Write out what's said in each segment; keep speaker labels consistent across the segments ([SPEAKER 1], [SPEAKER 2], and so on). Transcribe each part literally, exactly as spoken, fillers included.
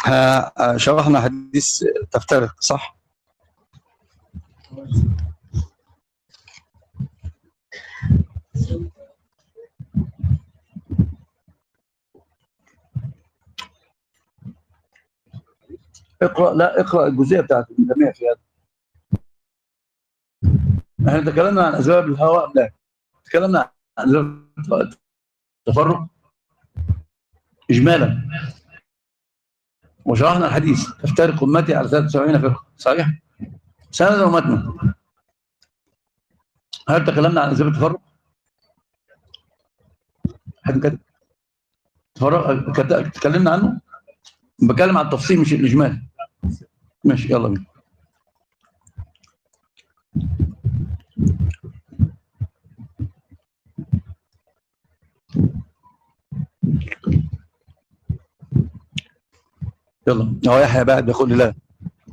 [SPEAKER 1] ها، شرحنا حديث تفترق صح؟ اقرأ، لا اقرأ الجزئية بتاعت الجميع في هذا. احنا تكلمنا عن أسباب الهواء، لا تكلمنا عن أسباب التفرق إجمالا، وشرحنا الحديث تفترق أمتي على ثلاثة وسبعين فرقة، صحيح؟ سنة ومتنا. هل تكلمنا عن أسباب التفرق؟ حد كده تفرق تكلمنا عنه؟ بتكلم عن التفصيل مش الإجمال. ماشي، يلا بينا. يلا، هو يحيى بعد بيقول لي لا.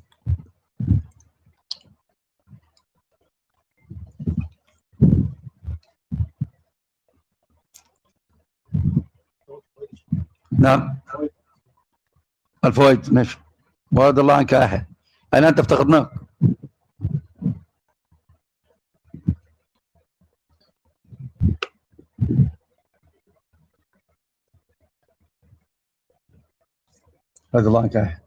[SPEAKER 1] نعم، الفوائد ماشي. وارض الله عنك يا يحيى، أين أنت افتقدناك. وارض الله عنك يا يحيى.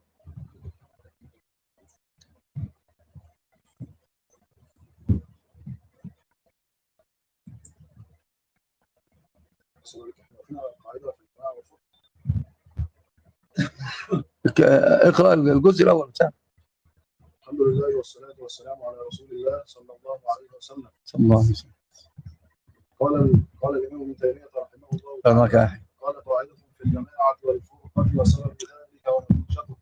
[SPEAKER 1] اقرأ الجزء الأول بتاعه.
[SPEAKER 2] الحمد لله والصلاة والسلام على رسول الله صلى الله عليه وسلم.
[SPEAKER 1] صلى الله عليه وسلم.
[SPEAKER 2] قال قال الإمام ابن تيمية رحمه الله
[SPEAKER 1] تعالى،
[SPEAKER 2] قال قاعدة في الجماعة والفرقة وسبب ذلك ونتيجته.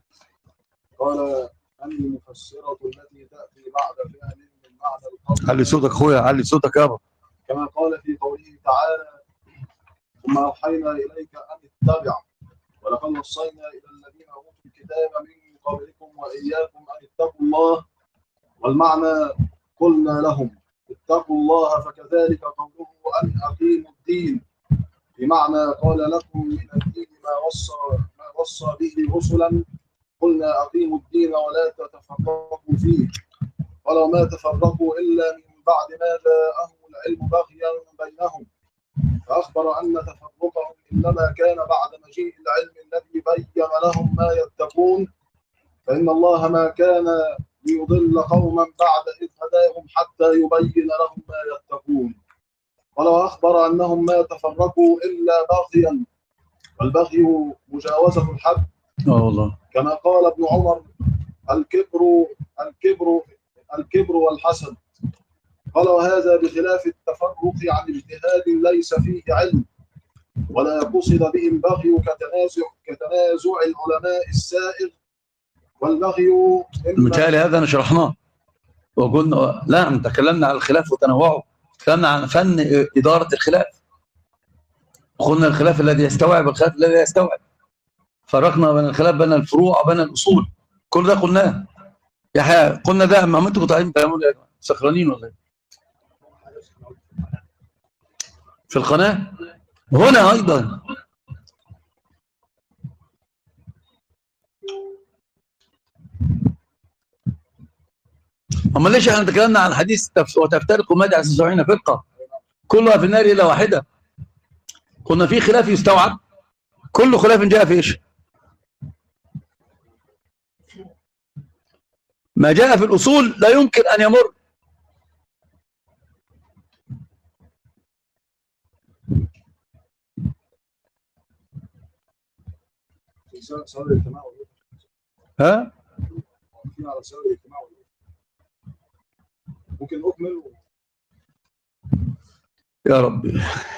[SPEAKER 2] قال أن المفسرة التي تأتي بعد فعل من معنى القول.
[SPEAKER 1] علي صوتك أخويا، علي صوتك يابا.
[SPEAKER 2] كما قال في قوله تعالى: ثم أوحينا إليك أن اتبع ولقد وصينا إلى الذين أوتوا الكتاب من قبلكم وإياكم أن اتقوا الله. والمعنى قلنا لهم اتقوا الله، فكذلك قوله أن أقيموا الدين، بمعنى قال لكم من الدين ما وصى ما وصى به رسلا، قلنا أقيموا الدين ولا تتفرقوا فيه، ولو ما تفرقوا إلا من بعد ما جاءهم العلم بغيا بينهم. فأخبر أن تفرقهم إنما كان بعد مجيء العلم الذي بين لهم ما يتقون، فإن الله ما كان ليضل قوما بعد إذ هداهم حتى يبين لهم ما يتقون. ولو أخبر أنهم ما تفرقوا إلا بغيا، والبغي مجاوزة الحد.
[SPEAKER 1] اه والله.
[SPEAKER 2] كما قال ابن عمر: الكبر الكبر الكبر والحسد. قال: وهذا بخلاف التفرق عن اجتهاد ليس فيه علم، ولا قصد به البغي كتنازع كتنازع العلماء السائغ. والبغي
[SPEAKER 1] المثال هذا أنا شرحناه وقلنا لا، تكلمنا عن الخلاف وتنوعه، تكلمنا عن فن إدارة الخلاف، قلنا الخلاف الذي يستوعب الخلاف الذي لا يستوعب، فرقنا بين الخلاف بين الفروع وبين الأصول، كل ده قلناه. يحيى قلنا ده، ما انتوا كنتوا قاعدين سكرانين ولا ايه؟ في القناة هنا أيضا. أما ليش احنا تكلمنا عن حديث وتفترق أمتي على سبعين فرقة كلها في النار إلا واحدة؟ قلنا في خلاف يستوعب، كل خلاف جاء في ايش؟ ما جاء في الأصول لا يمكن أن يمر. ها؟
[SPEAKER 2] ممكن أكمل
[SPEAKER 1] يا ربي.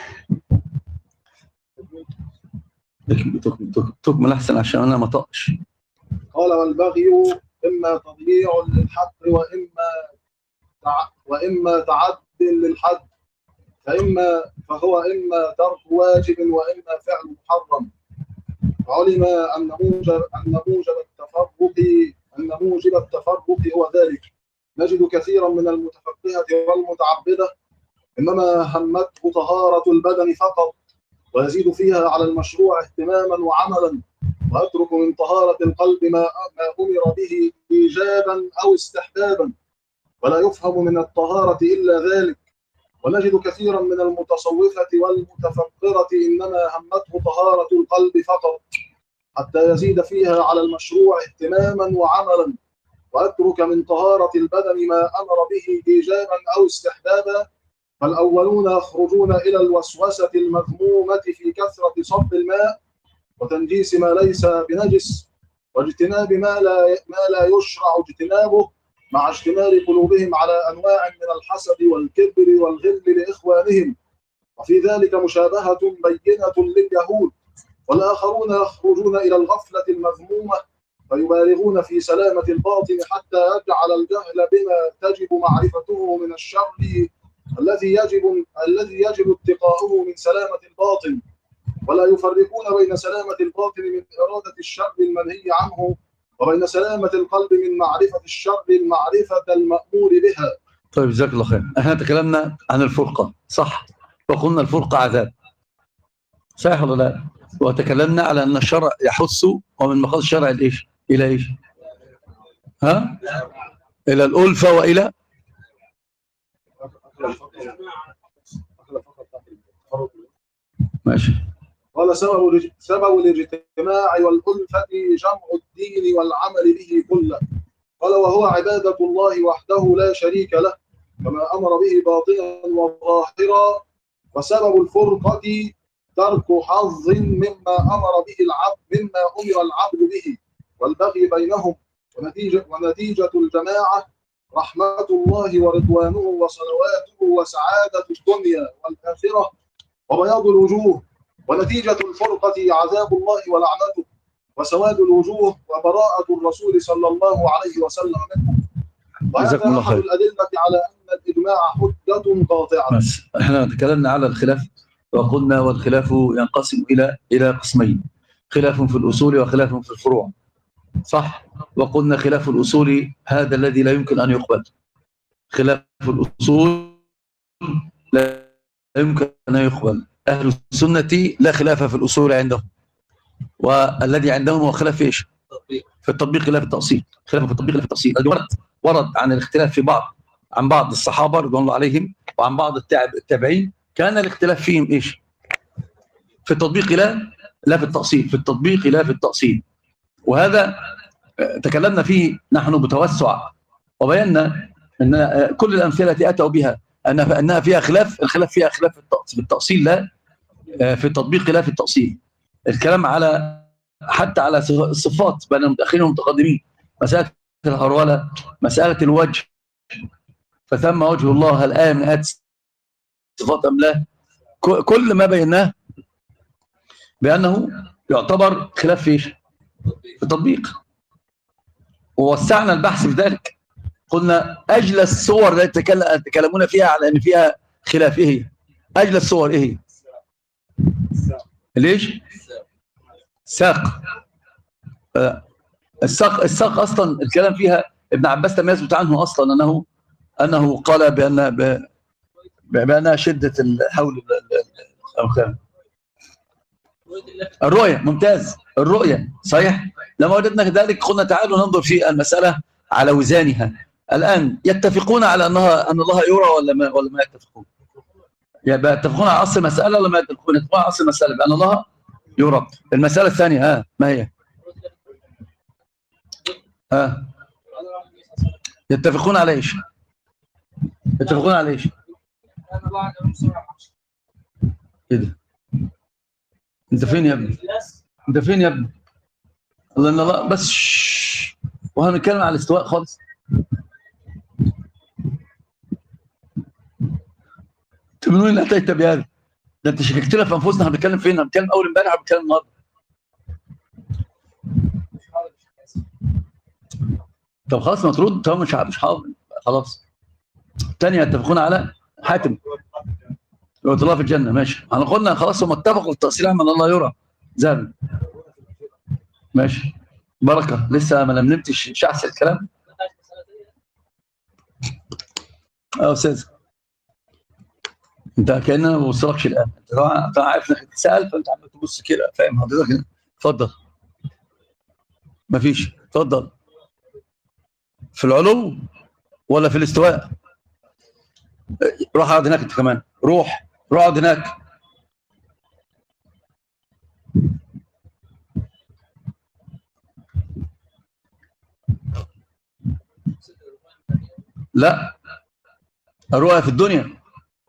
[SPEAKER 1] تكمل أحسن عشان أنا ما طقش.
[SPEAKER 2] قال: والبغي إما تضييع للحق وإما تع... وإما تعد للحد، فإما فهو إما ترك واجب وإما فعل محرم. علم أن موجب أن موجب التفرق أن موجب التفرق هو ذلك. نجد كثيرا من المتفقهة والمتعبدة إنما همته طهارة البدن فقط، ويزيد فيها على المشروع اهتماما وعملا، ويترك من طهارة القلب ما ما أمر به إيجابا أو استحبابا، ولا يفهم من الطهارة إلا ذلك. ونجد كثيرا من المتصوفة والمتفكرة إنما همته طهارة القلب فقط، حتى يزيد فيها على المشروع اهتماما وعملا، ويترك من طهارة البدن ما أمر به إيجابا أو استحبابا. فالأولون يخرجون إلى الوسوسة المذمومة في كثرة صب الماء وتنجيس ما ليس بنجس، واجتناب ما لا ما لا يشرع اجتنابه، مع اشتمال قلوبهم على أنواع من الحسد والكبر والغل لإخوانهم، وفي ذلك مشابهة بينة لليهود. والآخرون يخرجون إلى الغفلة المذمومة فيبالغون في سلامة الباطن حتى يجعل الجهل بما تجب معرفته من الشر الذي يجب الذي يجب اتقاؤه من سلامة الباطن، ولا يفرقون بين سلامة الباطن من إرادة الشر المنهي عنه وبين سلامة القلب من معرفة الشر المعرفة المأمور بها.
[SPEAKER 1] طيب جزاك الله خير. احنا تكلمنا عن الفرقة صح، وقلنا الفرقة عذاب صحيح ولا لا؟ وتكلمنا على ان الشرع يحث ومن مقاصد الشرع الايش؟ الى ايش؟ ها؟ الى الألفة والى ماشي.
[SPEAKER 2] قال سبب سبب الاجتماع والألفة جمع الدين والعمل به كله. قال وهو عبادة الله وحده لا شريك له كما أمر به باطنا وظاهرا. وسبب الفرقة ترك حظ مما أمر به العبد مما أمر العبد به والبغي بينهم. ونتيجة, ونتيجة الجماعة رحمة الله ورضوانه وصلواته وسعادة الدنيا والآخرة وبياض الوجوه. ونتيجة الفرقة عذاب الله ولعنته وسواد الوجوه وبراءة الرسول صلى الله عليه وسلم منه. وهذا أحد الأدلة على أن الإجماع حجة قاطعة.
[SPEAKER 1] بس احنا تكلمنا على الخلاف وقلنا والخلاف ينقسم إلى إلى قسمين، خلاف في الأصول وخلاف في الفروع صح. وقلنا خلاف الأصول هذا الذي لا يمكن أن يقبل، خلاف الأصول لا يمكن أن يقبل. أهل السنة لا خلاف في الأصول عندهم، والذي عندهم هو خلاف ايش؟ في التطبيق لا في التأصيل. خلاف في التطبيق لا في التأصيل. ورد ورد عن الاختلاف في بعض عن بعض الصحابة رضوان الله عليهم وعن بعض التابعين كان الاختلاف فيهم ايش؟ في التطبيق لا لا في التأصيل، في التطبيق لا في التأصيل. وهذا تكلمنا فيه نحن بتوسع وبينا ان كل الأمثلة التي أتوا بها أن أنها فيها خلاف، الخلاف فيها خلاف في التأصيل لا في التطبيق لا في التأصيل. الكلام على حتى على الصفات بين المتأخرين والمتقدمين، مسألة الهرولة، مسألة الوجه، فثم وجه الله الآية من آيات صفات أم لا، كل ما بيناه بأنه يعتبر خلاف في في التطبيق. ووسعنا البحث في ذلك، قلنا أجل الصور التي تكلمون فيها على أن فيها خلاف. إيه هي أجل الصور؟ إيه هي؟ ليش؟ ساق. الساق الساق اصلا الكلام فيها ابن عباس لم يثبت عنه اصلا انه انه قال بان بانها شده الحول الرؤيه. ممتاز، الرؤيه صحيح. لما وجدنا ذلك قلنا تعالوا ننظر في المساله على وزانها. الان يتفقون على انها ان الله يرى ولا ما ولا ما يتفقون؟ يبقى يتفقون على اصل المساله ولا ما يتفقون؟ يتفقون على اصل المساله بان الله يرى. المسألة الثانية ها ما هي؟ ها يتفقون على ايش؟ يتفقون على ايش؟ ايه ده؟ انت فين يا ابني؟ انت فين يا ابني؟ الله ان الله بس شش. وهنتكلم على الاستواء خالص. انت من وين اتيت بهذا؟ ده انت شككتنا في انفسنا. هنتكلم فين؟ هنتكلم اول امبارح ولا بنتكلم النهارده؟ طب خلاص ما ترد. طب مش مش حاضر خلاص. الثانيه يتفقون على حاتم يرى الله في الجنه. ماشي، احنا قلنا خلاص هم اتفقوا التأصيل عمل الله يرى زاد. ماشي بركه. لسه ما لملمتش شعث الكلام. اه استاذ انت كأننا ما بوصلكش الان. انت عارف انك تسال فانت عمال تبص كده. فاهم حضرتك؟ اتفضل. مفيش. اتفضل. في العلو ولا في الاستواء؟ روح اقعد هناك انت كمان، روح روح اقعد هناك. لا، الرؤيا في الدنيا،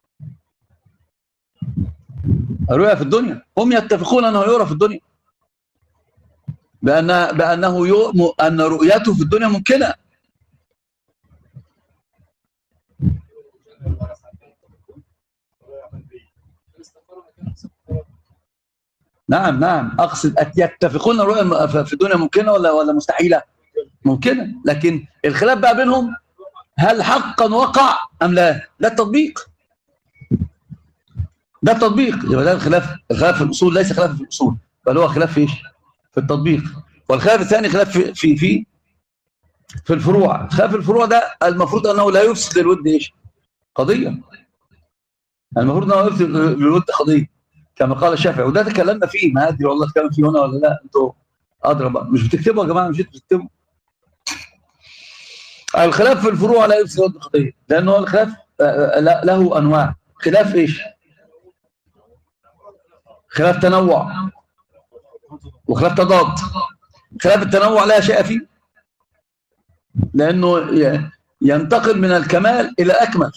[SPEAKER 1] الرؤيا في الدنيا، هم يتفقون انه يرى في الدنيا، بأن بأنه يؤم أن رؤيته في الدنيا ممكنة. نعم نعم، أقصد يتفقون الرؤيا في الدنيا ممكنة ولا ولا مستحيلة؟ ممكنة، لكن الخلاف بقى بينهم هل حقا وقع أم لا؟ ده التطبيق، ده التطبيق. يبقى ده الخلاف، الخلاف في الأصول ليس خلاف في الأصول، بل هو خلاف في إيش؟ في التطبيق. والخلاف الثاني خلاف في في في في الفروع. خلاف الفروع ده المفروض أنه لا يفسد للود إيش؟ قضية. المفروض أنه يفسد للود قضية كما قال الشافعي، وده تكلمنا فيه. ما أدري والله تكلم فيه هنا ولا لا، أنتوا أدرى بقى. مش بتكتبوا يا جماعة؟ مش بتكتبوا. الخلاف في الفروع لا يفسد للود قضية، لأنه الخلاف له أنواع. خلاف إيش؟ خلاف تنوع وخلاف تضاد. خلاف التنوع لا شيء فيه، لأنه ينتقل من الكمال إلى الأكمل.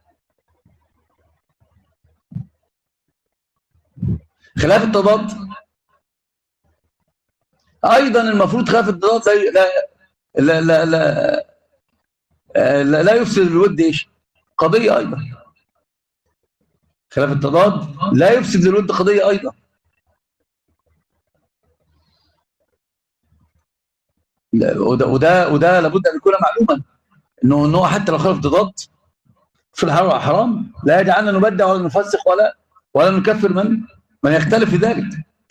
[SPEAKER 1] خلاف التضاد أيضا المفروض خلاف التضاد لا لا لا لا, لا, لا يفسد للود إيش؟ قضية أيضا. خلاف التضاد لا يفسد للود قضية أيضا. وده وده وده لابد أن يكون معلوما، إنه إنه حتى لو خالف التضاد في الحلال والحرام لا يجعلنا نبدع ولا نفسق ولا ولا نكفر من من يختلف في ذلك.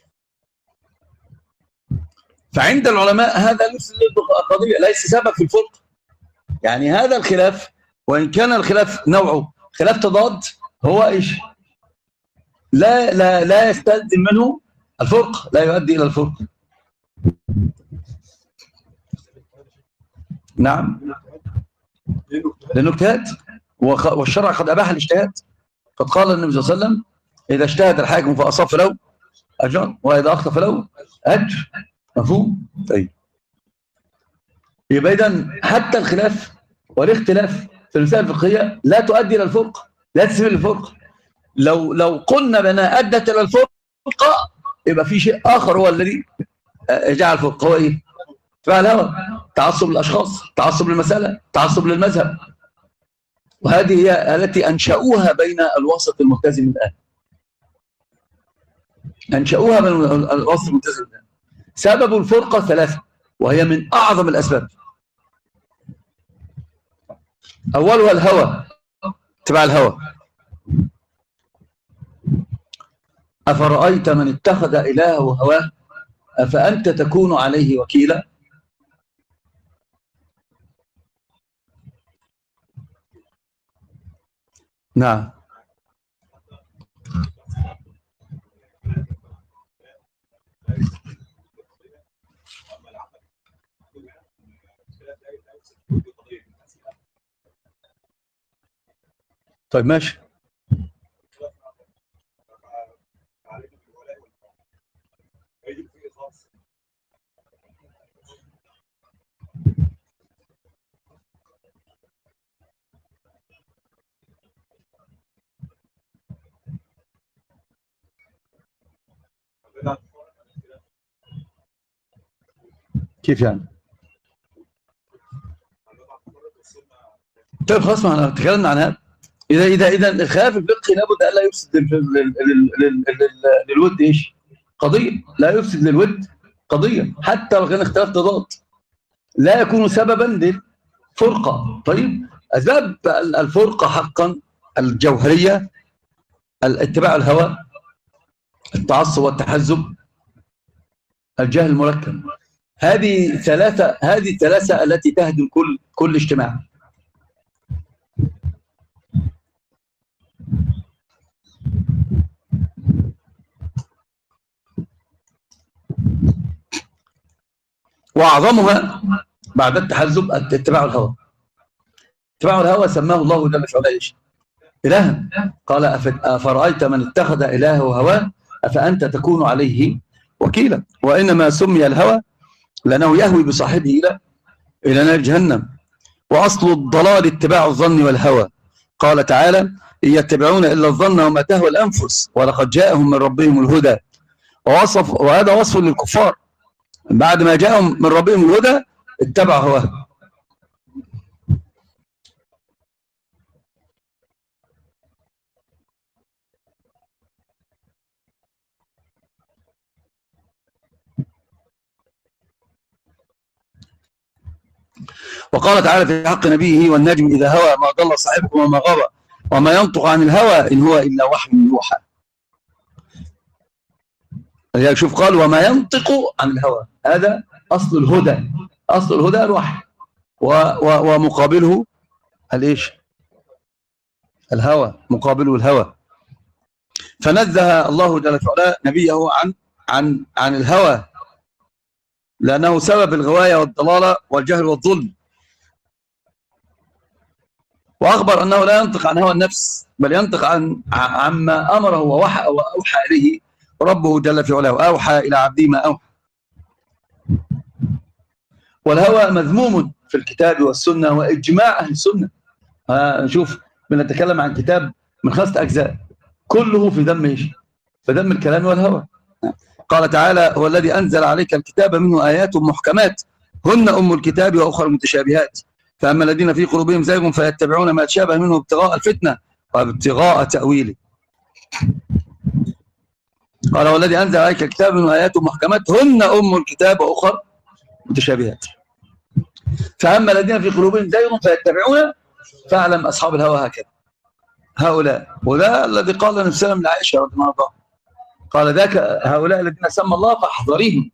[SPEAKER 1] فعند العلماء هذا ليس قضية، ليس سبب في الفرق. يعني هذا الخلاف وإن كان الخلاف نوعه خلاف تضاد، هو إيش؟ لا لا لا يستلزم منه الفرق، لا يؤدي إلى الفرق. نعم، لأنه اجتهاد، والشرع قد أباح الاجتهاد. قد قال النبي صلى الله عليه وسلم: إذا اجتهد الحاكم فأصاب فله أجر وإذا أخطأ فله أجر. مفهوم؟ طيب، يبقى إذن حتى الخلاف والاختلاف في المسائل الفقهية لا تؤدي إلى الفرق، لا تسبب الفرق. لو لو قلنا بأنها أدت إلى الفرق يبقى في شيء آخر هو الذي جعل الفرق. هو إيه؟ اتباع الهوى، تعصب للأشخاص، تعصب للمسألة، تعصب للمذهب. وهذه هي التي أنشأوها بين الوسط الملتزم الآن، أنشأوها بين الوسط الملتزم الآن. سبب الفرقة ثلاثة، وهي من أعظم الأسباب. أولها الهوى، اتباع الهوى. أفرأيت من اتخذ إلهه هواه أفأنت تكون عليه وكيلا. نعم. طيب ماشي. كيف يعني؟ طيب خلاص، ما احنا تكلمنا عن هذا. اذا اذا اذا الخلاف الفقهي لابد ان لا يفسد للود ايش؟ قضيه. لا يفسد للود قضيه حتى لو كان اختلاف تضاد، لا يكون سببا للفرقه. طيب، اسباب الفرقه حقا الجوهريه: الاتباع الهوى، التعصب والتحزب، الجهل المركب. هذه ثلاثه هذه الثلاثه التي تهدم كل كل اجتماع. وأعظمها بعد التحزب اتباع الهوى. اتباع الهوى سماه الله جل وعلا ايش؟ إلها. قال أفرأيت من اتخذ إلهه هواه أفأنت تكون عليه وكيلا. وإنما سمي الهوى لأنه يهوي بصاحبه إلى إلى نار جهنم. وأصل الضلال اتباع الظن والهوى. قال تعالى إن يتبعون إلا الظن وما تهوى الأنفس ولقد جاءهم من ربهم الهدى. ووصف وهذا وصف للكفار بعد ما جاءهم من ربهم الهدى اتبعوا هواه. وقال تعالى في حق نبيه والنجم إذا هوى ما ضل صاحبكم وما غوى وما ينطق عن الهوى إن هو إلا وحي يوحى. شوف قال وما ينطق عن الهوى، هذا أصل الهدى. أصل الهدى الوحي ومقابله الإيش؟ الهوى، مقابله الهوى. فنزه الله جل وعلا نبيه عن عن عن الهوى لأنه سبب الغواية والضلالة والجهل والظلم. وأخبر أنه لا ينطق عن هوى النفس بل ينطق عن عما أمره ووحى وأوحى إليه ربه جل في علاه وأوحى إلى عبده ما أوحى. والهوى مذموم في الكتاب والسنة وإجماع أهل السنة. نشوف بنتكلم عن كتاب من خمسة أجزاء كله في ذم إيش؟ في ذم الكلام والهوى. قال تعالى هو الذي أنزل عليك الكتاب منه آيات محكمات هن أم الكتاب وأخرى متشابهات فأما الذين في قلوبهم زيغ فيتبعون ما تشابه منه ابتغاء الفتنة وابتغاء تأويله. قال هو الذي أنزل عليك الكتاب منه آيات محكمات هن أم الكتاب وأخرى متشابهات فأما الذين في قلوبهم زيغ فيتبعون فاعلم أصحاب الهوى هكذا هؤلاء. وده الذي قال النبي صلى الله عليه وسلم لعائشة رضي الله عنها قال ذاك هؤلاء الذين سمى الله فاحذريهم.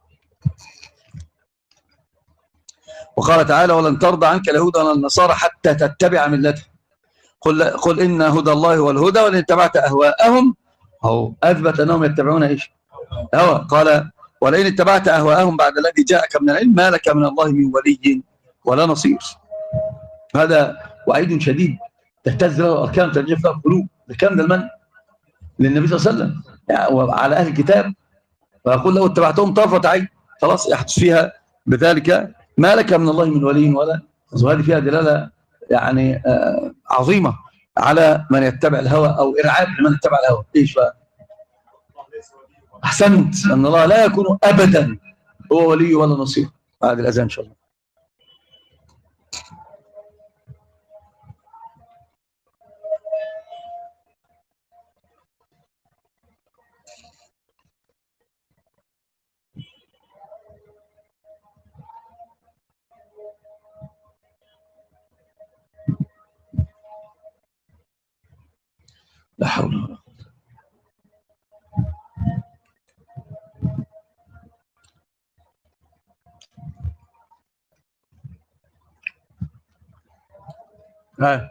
[SPEAKER 1] وقال تعالى ولن ترضى عنك اليهود ولا النصارى حتى تتبع ملتهم قل, قل إن هدى الله هو الهدى وإن اتبعت أهواءهم أو أثبت أنهم يتبعون إيش؟ هوى. قال ولئن اتبعت أهواءهم بعد الذي جاءك من العلم ما لك من الله من ولي ولا نصير. هذا وعيد شديد تهتز له الأركان ترجف له القلوب. الكلام ده المن للنبي صلى الله عليه وسلم يعني وعلى أهل الكتاب ويقول لو اتبعتهم طرفة عين خلاص يحدث فيها بذلك ما لك من الله من ولي ولا. وهذه فيها دلالة يعني آه عظيمة على من يتبع الهوى أو إرعاب لمن يتبع الهوى. إيش بقى؟ أحسنت أن الله لا يكون أبدا هو ولي ولا نصير. هذه الأذان إن شاء الله. لا حول ولا قوة. ها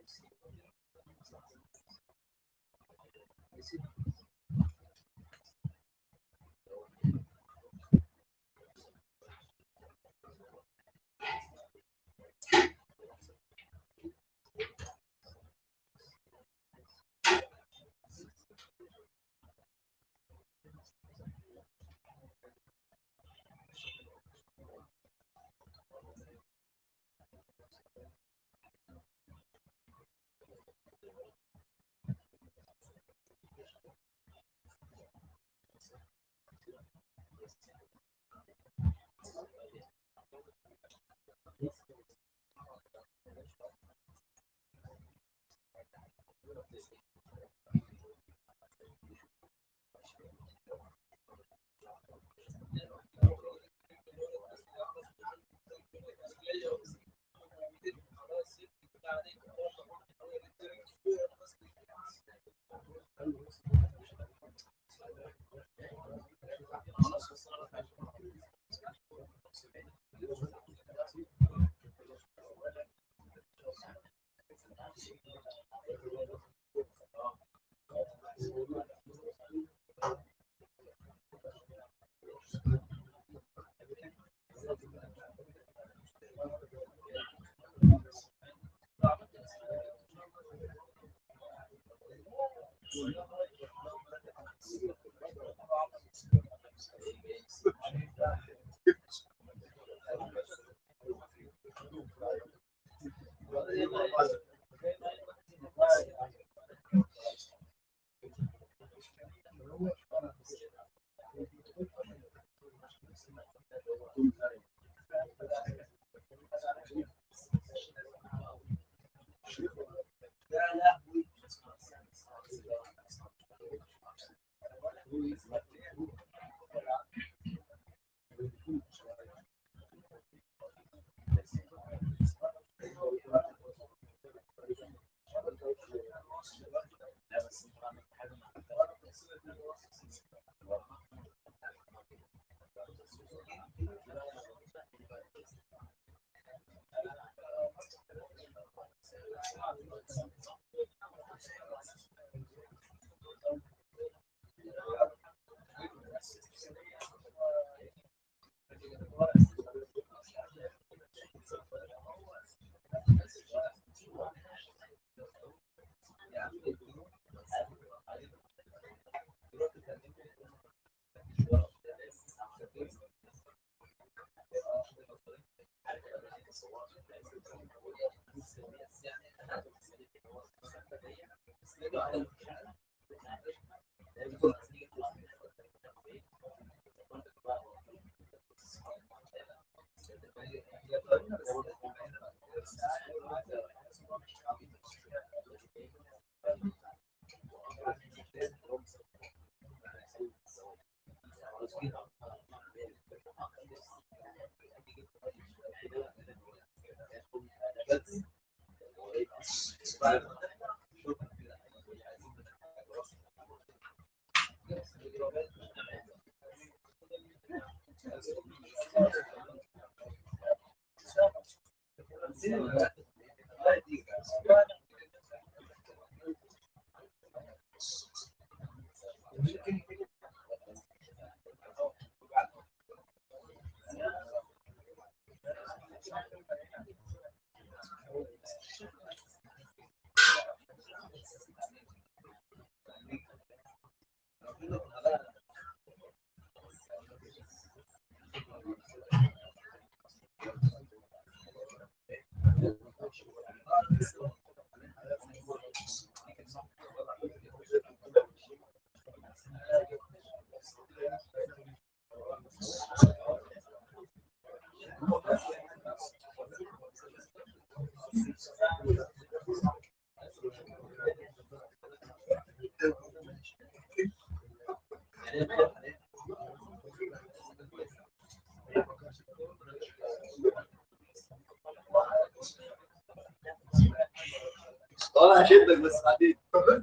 [SPEAKER 2] والله هشدك بس بعدين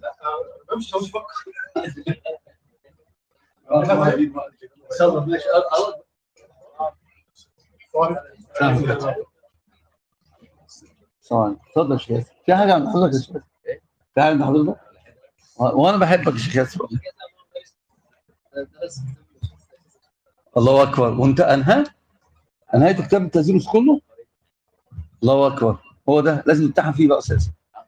[SPEAKER 2] مش مش فكر يلا ماشي
[SPEAKER 1] طبعا. اتفضل يا شيخ ياسر. في حاجه عند حضرتك يا شيخ ياسر؟ في حاجه عند حضرتك؟ وانا بحبك يا شيخ ياسر. الله اكبر. وانت انهى انهيت كتاب التزيين كله؟ الله اكبر. هو ده لازم نمتحن فيه بقى اساسا.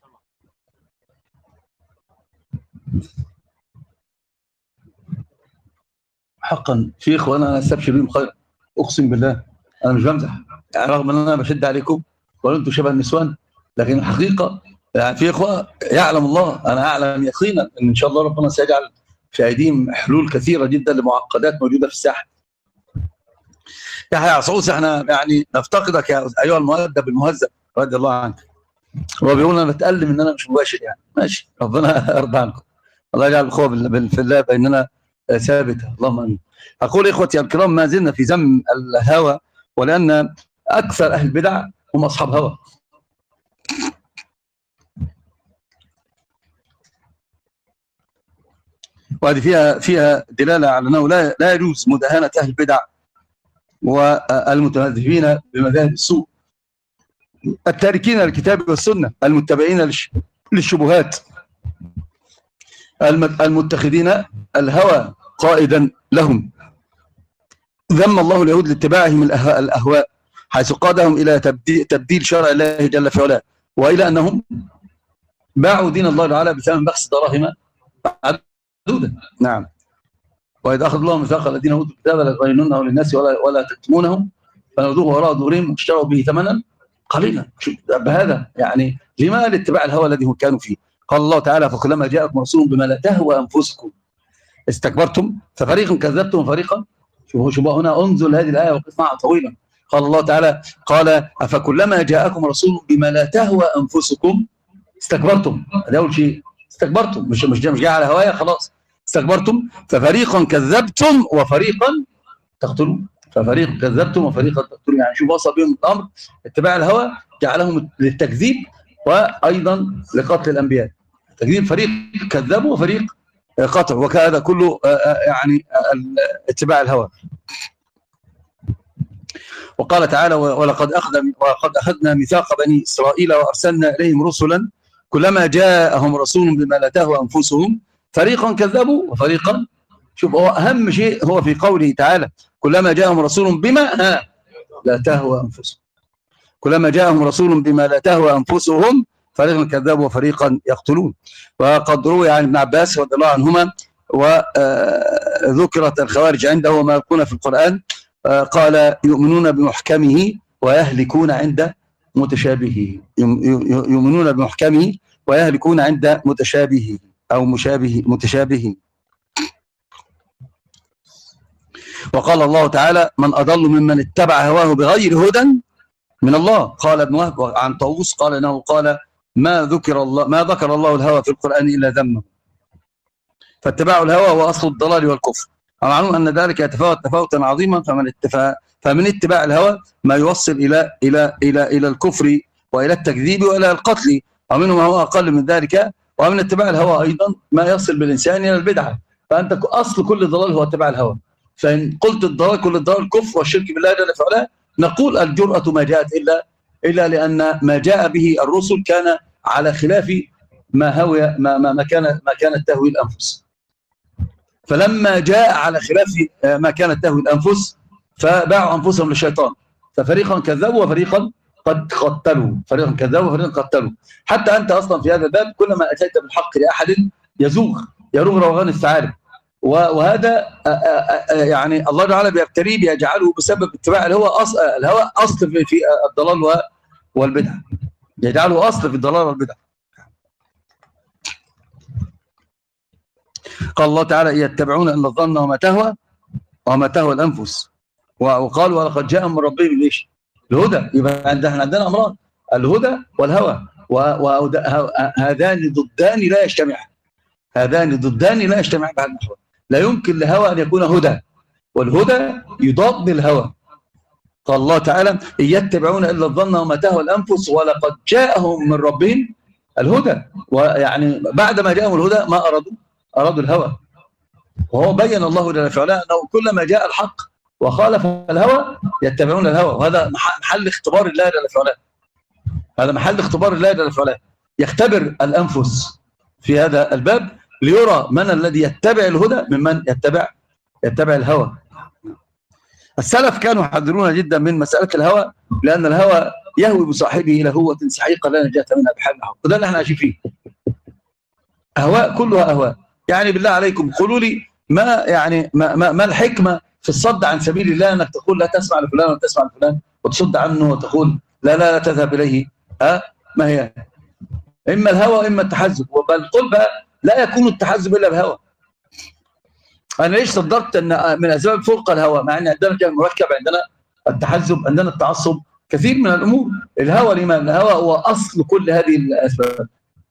[SPEAKER 1] حقا في اخوانا انا استبشر بهم خير، اقسم بالله انا مش بمزح، يعني رغم ان انا بشد عليكم ولا انتم شبه النسوان، لكن الحقيقه يعني في اخوه يعلم الله، انا اعلم يقينا ان ان شاء الله ربنا سيجعل في ايديهم حلول كثيره جدا لمعقدات موجوده في الساحه. يحيى عصعوص احنا يعني نفتقدك يا ايها المؤدب المهذب رضي الله عنك. هو بيقول انا بتألم ان انا مش مباشر، يعني ماشي ربنا يرضى عنكم. الله يجعل الاخوه في الله بيننا ثابته، اللهم امين. اقول اخوتي الكرام ما زلنا في ذم الهوى، ولان اكثر اهل البدع هم اصحاب هوى. وهذه فيها فيها دلاله على انه لا لا يجوز مداهنه اهل البدع والمتمذهبين بمذاهب السوء، التاركين للكتاب والسنه، المتبعين للشبهات، المتخذين الهوى قائدا لهم. ذم الله اليهود لاتباعهم الاهواء حيث قادهم الى تبديل شرع الله جل في علاه، والى انهم باعوا دين الله تعالى بثمن بخس دراهم معدوده. نعم. واذا اخذ الله ميثاق الذين اوتوا الكتاب لتبيننه للناس ولا ولا تكتمونه فنبذوه وراء ظهورهم واشتروا به ثمنا قليلا. بهذا يعني لما الاتباع الهوى الذي هم كانوا فيه. قال الله تعالى فكلما جاءكم رسول بما لا تهوى انفسكم استكبرتم ففريقا كذبتم وفريقا. شوفوا شوفوا هنا انزل هذه الايه وقف معها طويلا. قال الله تعالى قال افكلما جاءكم رسول بما لا تهوى انفسكم استكبرتم. ده اول شيء، استكبرتم، مش مش مش جاي على هوايه خلاص، استكبرتم ففريقا كذبتم وفريقا تقتلون. ففريق كذبتم وفريقا تقتلون، يعني شوف وصل بهم الامر اتباع الهوى جعلهم للتكذيب وايضا لقتل الانبياء. تكذيب فريق كذبوا وفريق قطع، وكذا كله يعني اتباع الهوى. وقال تعالى ولقد أخذ ولقد أخذنا ميثاق بني إسرائيل وأرسلنا إليهم رسلا كلما جاءهم رسول بما لا تهوى أنفسهم فريقا كذبوا وفريقا. شوف هو أهم شيء هو في قوله تعالى كلما جاءهم رسول بما ها لا تهوى أنفسهم، كلما جاءهم رسول بما لا تهوى أنفسهم فريقا كذبوا وفريقا يقتلون. وقد روي عن ابن عباس رضي الله عنهما وذكرت الخوارج عنده وما يكون في القرآن قال يؤمنون بمحكمه ويهلكون عند متشابهه، يؤمنون بمحكمه ويهلكون عند متشابهه أو مشابه متشابه. وقال الله تعالى من أضل ممن اتبع هواه بغير هدى من الله. قال ابن وهب عن طاووس قال انه قال ما ذكر الله ما ذكر الله الهوى في القرآن إلا ذمه. فاتباع الهوى هو أصل الضلال والكفر. ومعلوم أن ذلك يتفاوت تفاوتا عظيما، فمن اتفا فمن اتباع الهوى ما يوصل إلى إلى إلى إلى الكفر وإلى التكذيب وإلى القتل، ومنه ما هو أقل من ذلك. ومن اتباع الهوى أيضا ما يصل بالإنسان إلى البدعة. فأنت أصل كل ضلال هو اتباع الهوى. فإن قلت الضلال كل الضلال الكفر والشرك بالله جل وعلا، نقول الجرأة ما جاءت إلا إلا لأن ما جاء به الرسل كان على خلاف ما هو ما ما كان ما كانت تهوي الأنفس. فلما جاء على خلاف ما كانت تهوي الأنفس فباعوا أنفسهم للشيطان، ففريقا كذبوا وفريقا قد قتلوا، فريقا كذبوا وفريقا قتلوا. حتى أنت أصلا في هذا الباب كلما أتيت بالحق لأحد يزوغ يروغ روغان الثعالب. وهذا يعني الله تعالى بيبتليه بيجعله بسبب اتباع الهوى أصل الهوى أصل في الضلال والبدع، يجعله أصل في الضلال والبدع. قال الله تعالى يتبعون إلا الظن وما تهوى وما تهوى الأنفس. وقالوا ولقد جاءهم من ربهم ليش الهدى. يبقى عندنا عندنا أمران الهدى والهوى، وهذان ضدان لا يجتمعان، هذان ضدان لا يجتمعان بهذا النحو. لا يمكن لهوى أن يكون هدى، والهدى يضاد الهوى. قال الله تعالى إن يتبعون إلا الظن وما تهوى الأنفس ولقد جاءهم من ربهم الهدى. ويعني بعد ما جاءهم الهدى ما أرادوا أرادوا الهوى. وهو بين الله جل وعلا أنه كلما جاء الحق وخالف الهوى يتبعون الهوى، وهذا محل اختبار الله جل وعلا. هذا محل اختبار الله جل وعلا، يختبر الأنفس في هذا الباب ليرى من الذي يتبع الهدى ممن يتبع يتبع الهوى. السلف كانوا يحذرون جدا من مسألة الهوى، لأن الهوى يهوي بصاحبه إلى هوة سحيقة لا نجاة منها بحال الحق، وده اللي احنا عايشين فيه. أهواء كلها أهواء. يعني بالله عليكم قولوا لي ما يعني ما, ما, ما الحكمة في الصد عن سبيل الله، أنك تقول لا تسمع لفلان ولا تسمع لفلان، وتصد عنه وتقول لا لا لا تذهب إليه. ها ما هي؟ إما الهوى وإما التحزب. وبل قل بقى لا يكون التحزب إلا بهوى. أنا ليش صدرت أن من أسباب الفرقة الهوى، مع أن عندنا جانب مركب، عندنا التحزب، عندنا التعصب، كثير من الأمور. الهوى لمن؟ الهوى هو أصل كل هذه الأسباب،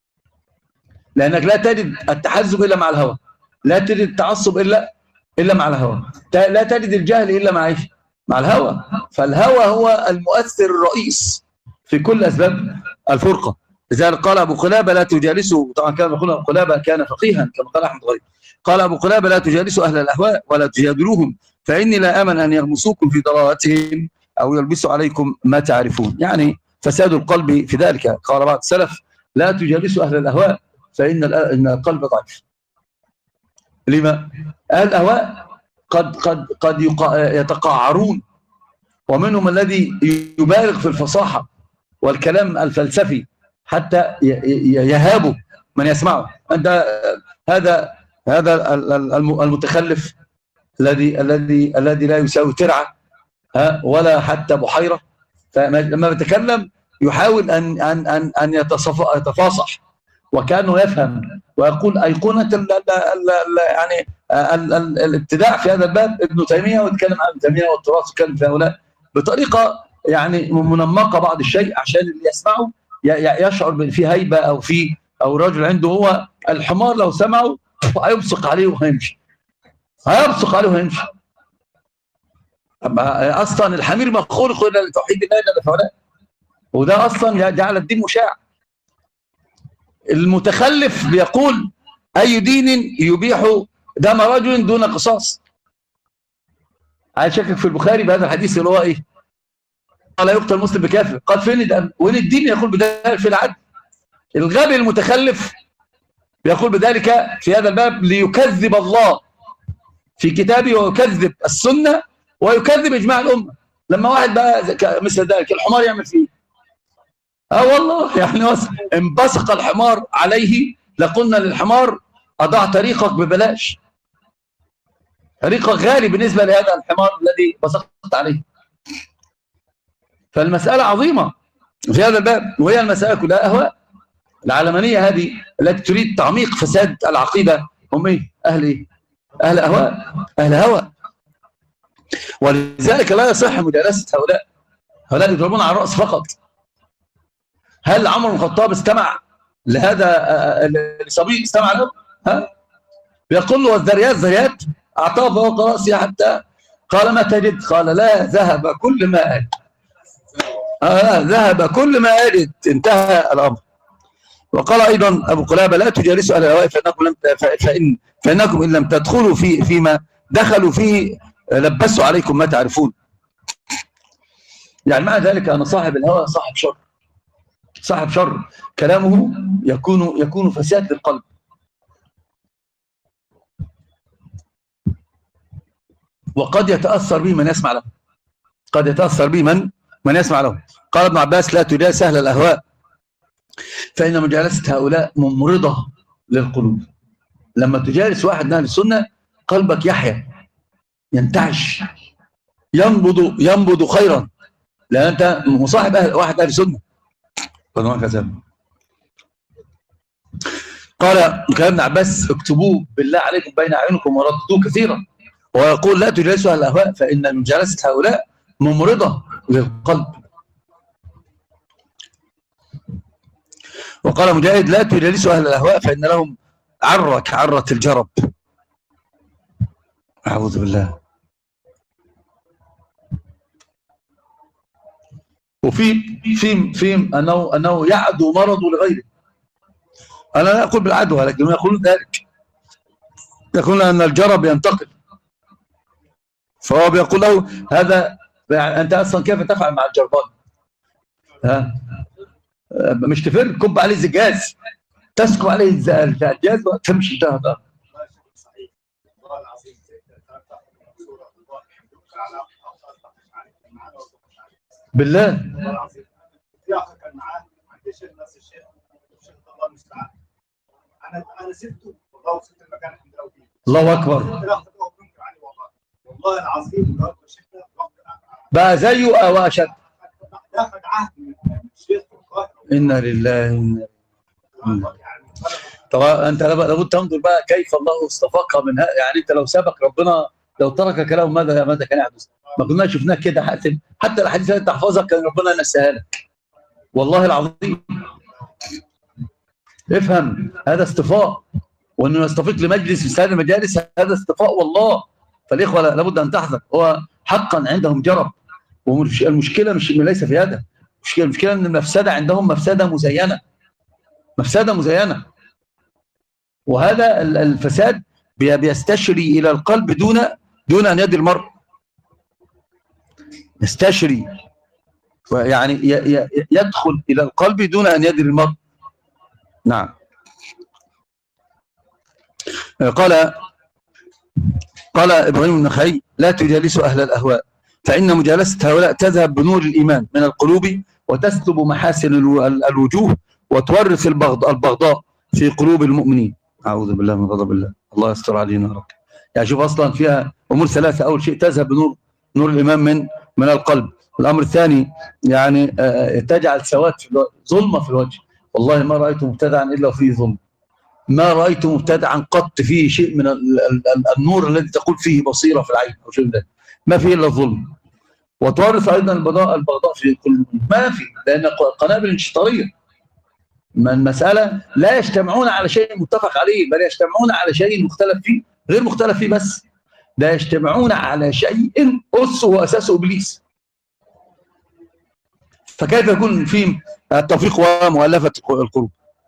[SPEAKER 1] لأنك لا تجد التحزب إلا مع الهوى، لا تجد التعصب إلا إلا مع الهوى، لا تجد الجهل إلا مع إيش؟ مع الهوى. فالهوى هو المؤثر الرئيس في كل أسباب الفرقة. لذلك قال أبو قلابة لا تجالسوا، طبعا كان أبو قلابة كان فقيها كما قال أحمد غير، قال أبو قلابة لا تجالسوا أهل الأهواء ولا تجادلوهم فإني لا آمن أن يغمسوكم في ضلالتهم أو يلبسوا عليكم ما تعرفون. يعني فساد القلب في ذلك. قال بعض السلف لا تجالسوا أهل الأهواء فإن القلب ضعيف. لما؟ أهل الأهواء قد قد قد يتقعرون، ومنهم الذي يبالغ في الفصاحة والكلام الفلسفي حتى يهابوا من يسمعه. أنت هذا هذا المتخلف الذي الذي الذي لا يساوي ترعة ها ولا حتى بحيرة، فلما يتكلم يحاول أن أن أن أن يتفاصح وكأنه يفهم ويقول أيقونة ال ال ال يعني ال ال الابتداع في هذا الباب ابن تيمية، ويتكلم عن ابن تيمية والتراث، ويتكلم في هؤلاء بطريقة يعني منمقة بعض الشيء عشان اللي يسمعه يشعر في هيبة أو في أو رجل عنده هو الحمار لو سمعه هيبصق عليه وهيمشي، هيبصق عليه وهيمشي. أصلا الحمير ما خلق إلا لتوحيد الله جل وعلا، وده أصلا جعل الدين مشاع. المتخلف بيقول أي دين يبيح دم رجل دون قصاص. عايز شكك في البخاري بهذا الحديث اللي هو إيه؟ قال يقتل المسلم بكافر، قال فين الدم؟ وين الدين يقول بذلك في العدل؟ الغبي المتخلف يقول بذلك في هذا الباب ليكذب الله في كتابه ويكذب السنة ويكذب إجماع الأمة. لما واحد بقى مثل ذلك الحمار يعمل فيه اه والله يعني انبصق الحمار عليه لقلنا للحمار أضع طريقك ببلاش، طريقك غالي بالنسبة لهذا الحمار الذي بصقت عليه. فالمسألة عظيمة في هذا الباب، وهي المسألة كلها أهواء. العلمانية هذه التي تريد تعميق فساد العقيدة هم إيه؟ أهل إيه؟ أهل أهواء، أهل هوى. ولذلك لا يصح مجالسة هؤلاء، هؤلاء يضربون على الرأس فقط. هل عمر بن الخطاب استمع لهذا الصبي؟ استمع له؟ ها؟ بيقول له والذريات ذريات، أعطاه فوق رأسي حتى قال ما تجد؟ قال لا ذهب كل ما أجد. آه ذهب كل ما أجد، انتهى الأمر. وقال أيضا أبو قلابة لا تجالسوا أهل الهواء فإنكم لم فإن فإنكم إن لم تدخلوا في فيما دخلوا فيه لبسوا عليكم ما تعرفون. يعني مع ذلك أن صاحب الهوى صاحب شر، صاحب شر، كلامه يكون يكون فساد للقلب. وقد يتأثر به من يسمع له، قد يتأثر به من من يسمع له. قال ابن عباس لا تجالس أهل الأهواء فإن مجالسة هؤلاء ممرضة للقلوب. لما تجالس واحد من أهل السنة قلبك يحيا، ينتعش، ينبض ينبض خيرا، لأن أنت مصاحب أهل واحد أهل السنة. قال ابن عباس اكتبوه بالله عليكم بين أعينكم ورددوه كثيرا. ويقول لا تجالسوا أهل الأهواء فإن مجالسة هؤلاء ممرضة للقلب. وقال مجاهد لا تجالسوا أهل الأهواء فإن لهم عرة كعرة الجرب. أعوذ بالله. وفي في في أنه أنه يعدو مرض لغيره. أنا لا أقول بالعدوى لكن يقولون ذلك، يقولون أن الجرب ينتقل. فهو بيقول له هذا يعني أنت أصلا كيف تفعل مع الجربان؟ ها مش تفر كب عليه زجاج، تسكب عليه الزجاج وتمشي ده ده بالله.
[SPEAKER 2] في اخ كان معاه عند شيخ نفس الشيخ، الشيخ الله المستعان. انا انا سبته والله، وسبت المكان الحمد لله وجيت.
[SPEAKER 1] الله اكبر.
[SPEAKER 2] والله العظيم شيخنا
[SPEAKER 1] بقى زيه او اشد.
[SPEAKER 2] اخذ عهد من الشيخ في القاهره.
[SPEAKER 1] انا لله انا طبعا. انت لابد تنظر بقى كيف الله اصطفاك من هذا. يعني انت لو سابك ربنا، لو ترك كلامه ماذا ماذا كان يحدث؟ ما كنا شفناه كده. حتى حتى الاحاديث اللي تحفظها كان ربنا نساها لك والله العظيم. افهم هذا اصطفاء، وانه يصطفيك لمجلس مثل هذه المجالس هذا اصطفاء والله. فالاخوه لابد ان تحذر. هو حقا عندهم جرب، والمشكله مش ليس في هذا. المشكله المشكله ان المفسده عندهم مفسده مزينه، مفسده مزينه. وهذا الفساد بيستشري الى القلب دون دون ان يدري المرء. يستشري يعني يدخل الى القلب دون ان يدري المرء. نعم. قال قال ابراهيم النخعي: لا تجالسوا اهل الاهواء فان مجالسه هؤلاء تذهب بنور الايمان من القلوب وتسلب محاسن الوجوه وتورث البغضاء في قلوب المؤمنين. اعوذ بالله من غضب الله، الله يستر علينا يا رب. يعني شوف اصلا فيها امور ثلاثه. اول شيء تذهب بنور نور الايمان من من القلب. الامر الثاني يعني تجعل سواد في ظلمه في الوجه. والله ما رايت مبتدعا الا فيه ظلم، ما رايت مبتدعا قط فيه شيء من النور الذي تقول فيه بصيره في العين او شيء من ذلك، ما فيه الا الظلم. وتورث ايضا البغضاء البغضاء في كل ما في، لان قنابل انشطاريه. المساله لا يجتمعون على شيء متفق عليه، بل يجتمعون على شيء مختلف فيه، غير مختلف فيه بس، لا يجتمعون على شيء اسه واساسه ابليس. فكيف يكون في التوفيق ومؤلفه القلوب؟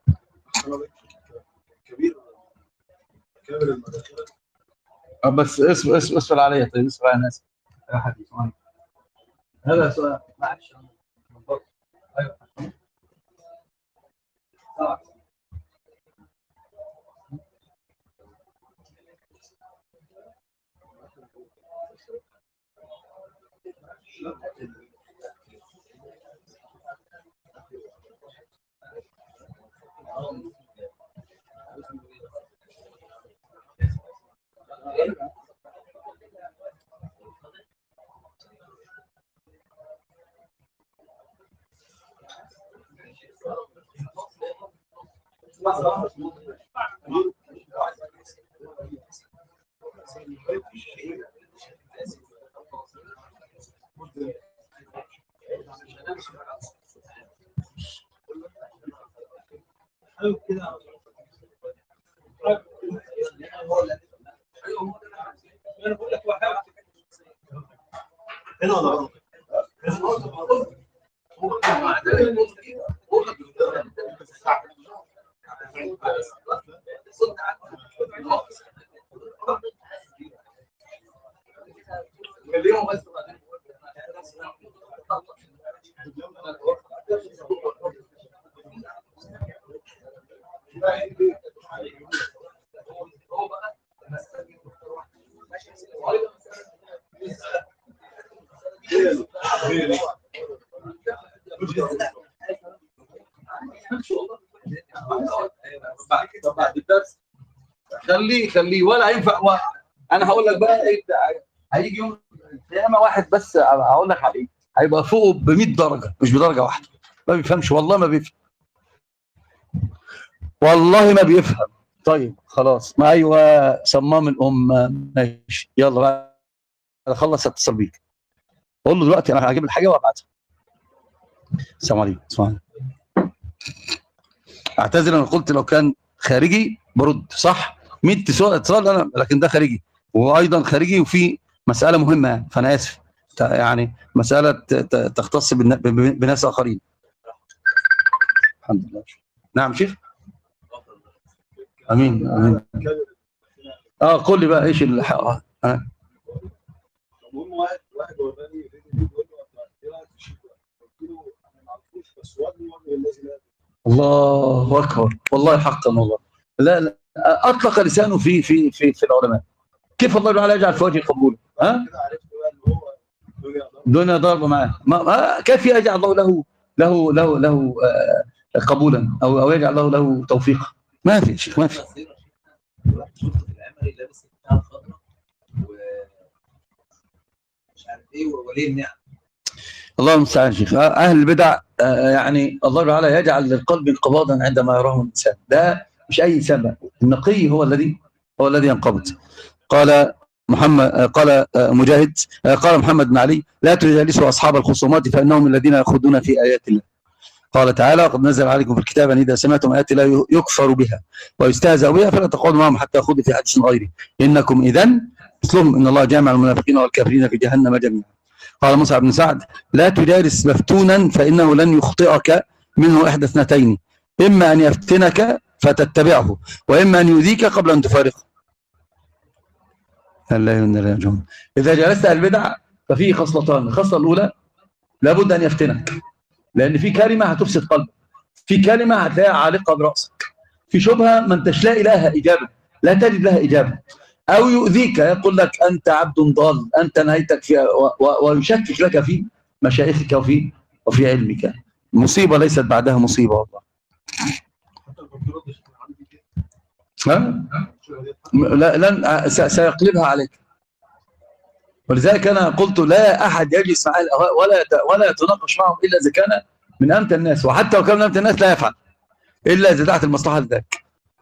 [SPEAKER 2] كبير كامل المداخلة.
[SPEAKER 1] بس اسم اسم اسفل عليا. طيب اسفل على الناس يا حبيبي. هذا سؤال معلش. ايوه بعد الدرس خليه خليه ولا ينفع. و... انا هقول لك بقى ايه، هيجي يوم القيامه واحد بس هقول لك عليه هيبقى فوقه ب مية درجه مش بدرجه واحده. ما بيفهمش والله، ما بيفهم والله ما بيفهم. طيب خلاص، ما ايوه صمام الامه ماشي. يلا بقى اخلص اتصل بيك، قول له دلوقتي انا هجيب الحاجه وابعتها. السلام عليكم. السلام عليكم. اعتذر، انا قلت لو كان خارجي برد صح. مية اتصال انا، لكن ده خارجي وايضا خارجي وفي مساله مهمه، فانا اسف. يعني مساله تختص بناس اخرين. الحمد لله. نعم شيخ. امين امين. اه قول لي بقى ايش الحق. اه
[SPEAKER 2] المهم واحد واحد وراني فيديو بيقول له ايه رايك في الشيء ده؟ قلت له انا ما اعرفوش بس وجهه الذي لا
[SPEAKER 1] الله اكبر، والله حقا والله. لا, لا اطلق لسانه في في في في العلماء. كيف الله تعالى يجعل في وجه قبوله؟ ها؟
[SPEAKER 2] كده عرفت بقى اللي هو دنيا ضرب.
[SPEAKER 1] دنيا ضرب معاه. ما ما- كيف يجعل الله له له له له آه، قبولا او او يجعل الله له توفيقا؟ ما في شيخ، ما في.
[SPEAKER 3] واحد شفته في العملي لابس بتاع خضراء ومش عارف ايه وولي النعم.
[SPEAKER 1] الله المستعان شيخ. اهل البدع آه، يعني الله تعالى يجعل للقلب انقباضا عندما يراه الانسان. ده مش اي انسان بقى، النقي هو الذي هو الذي ينقبض. قال محمد آه، قال آه، مجاهد آه، قال محمد بن علي: لا تجالسوا اصحاب الخصومات فانهم الذين يخوضون في ايات الله. قال تعالى: قد نزل عليكم في الكتاب ان اذا سمعتم ايات الله يكفر بها ويستهزأ بها فلا تقعدوا معهم حتى يخوضوا في حديث غيره انكم اذا مثلهم ان الله جامع المنافقين والكافرين في جهنم جميعا. قال مصعب بن سعد: لا تجالس مفتونا فانه لن يخطئك منه احدى اثنتين، اما ان يفتنك فتتبعه واما ان يؤذيك قبل ان تفارقه. لا ينجون. اذا جلست البدع ففيه خصلتان: الخصله الاولى لابد ان يفتنك، لان في كلمه هتفسد قلبك، في كلمه هتلاقيها عالقه براسك، في شبهه ما انتش لاقي لها اجابه، لا تجد لها اجابه، او يؤذيك، يقول لك انت عبد ضال، انت نهيتك فيها، ويشكك لك في مشايخك وفي وفي علمك. مصيبه ليست بعدها مصيبه والله. ها؟ لا لن سيقلبها عليك. ولذلك انا قلت لا احد يجلس مع الاهواء ولا ولا يتناقش معهم الا اذا كان من امتى الناس، وحتى لو كان من امتى الناس لا يفعل الا اذا دعت المصلحه لذلك.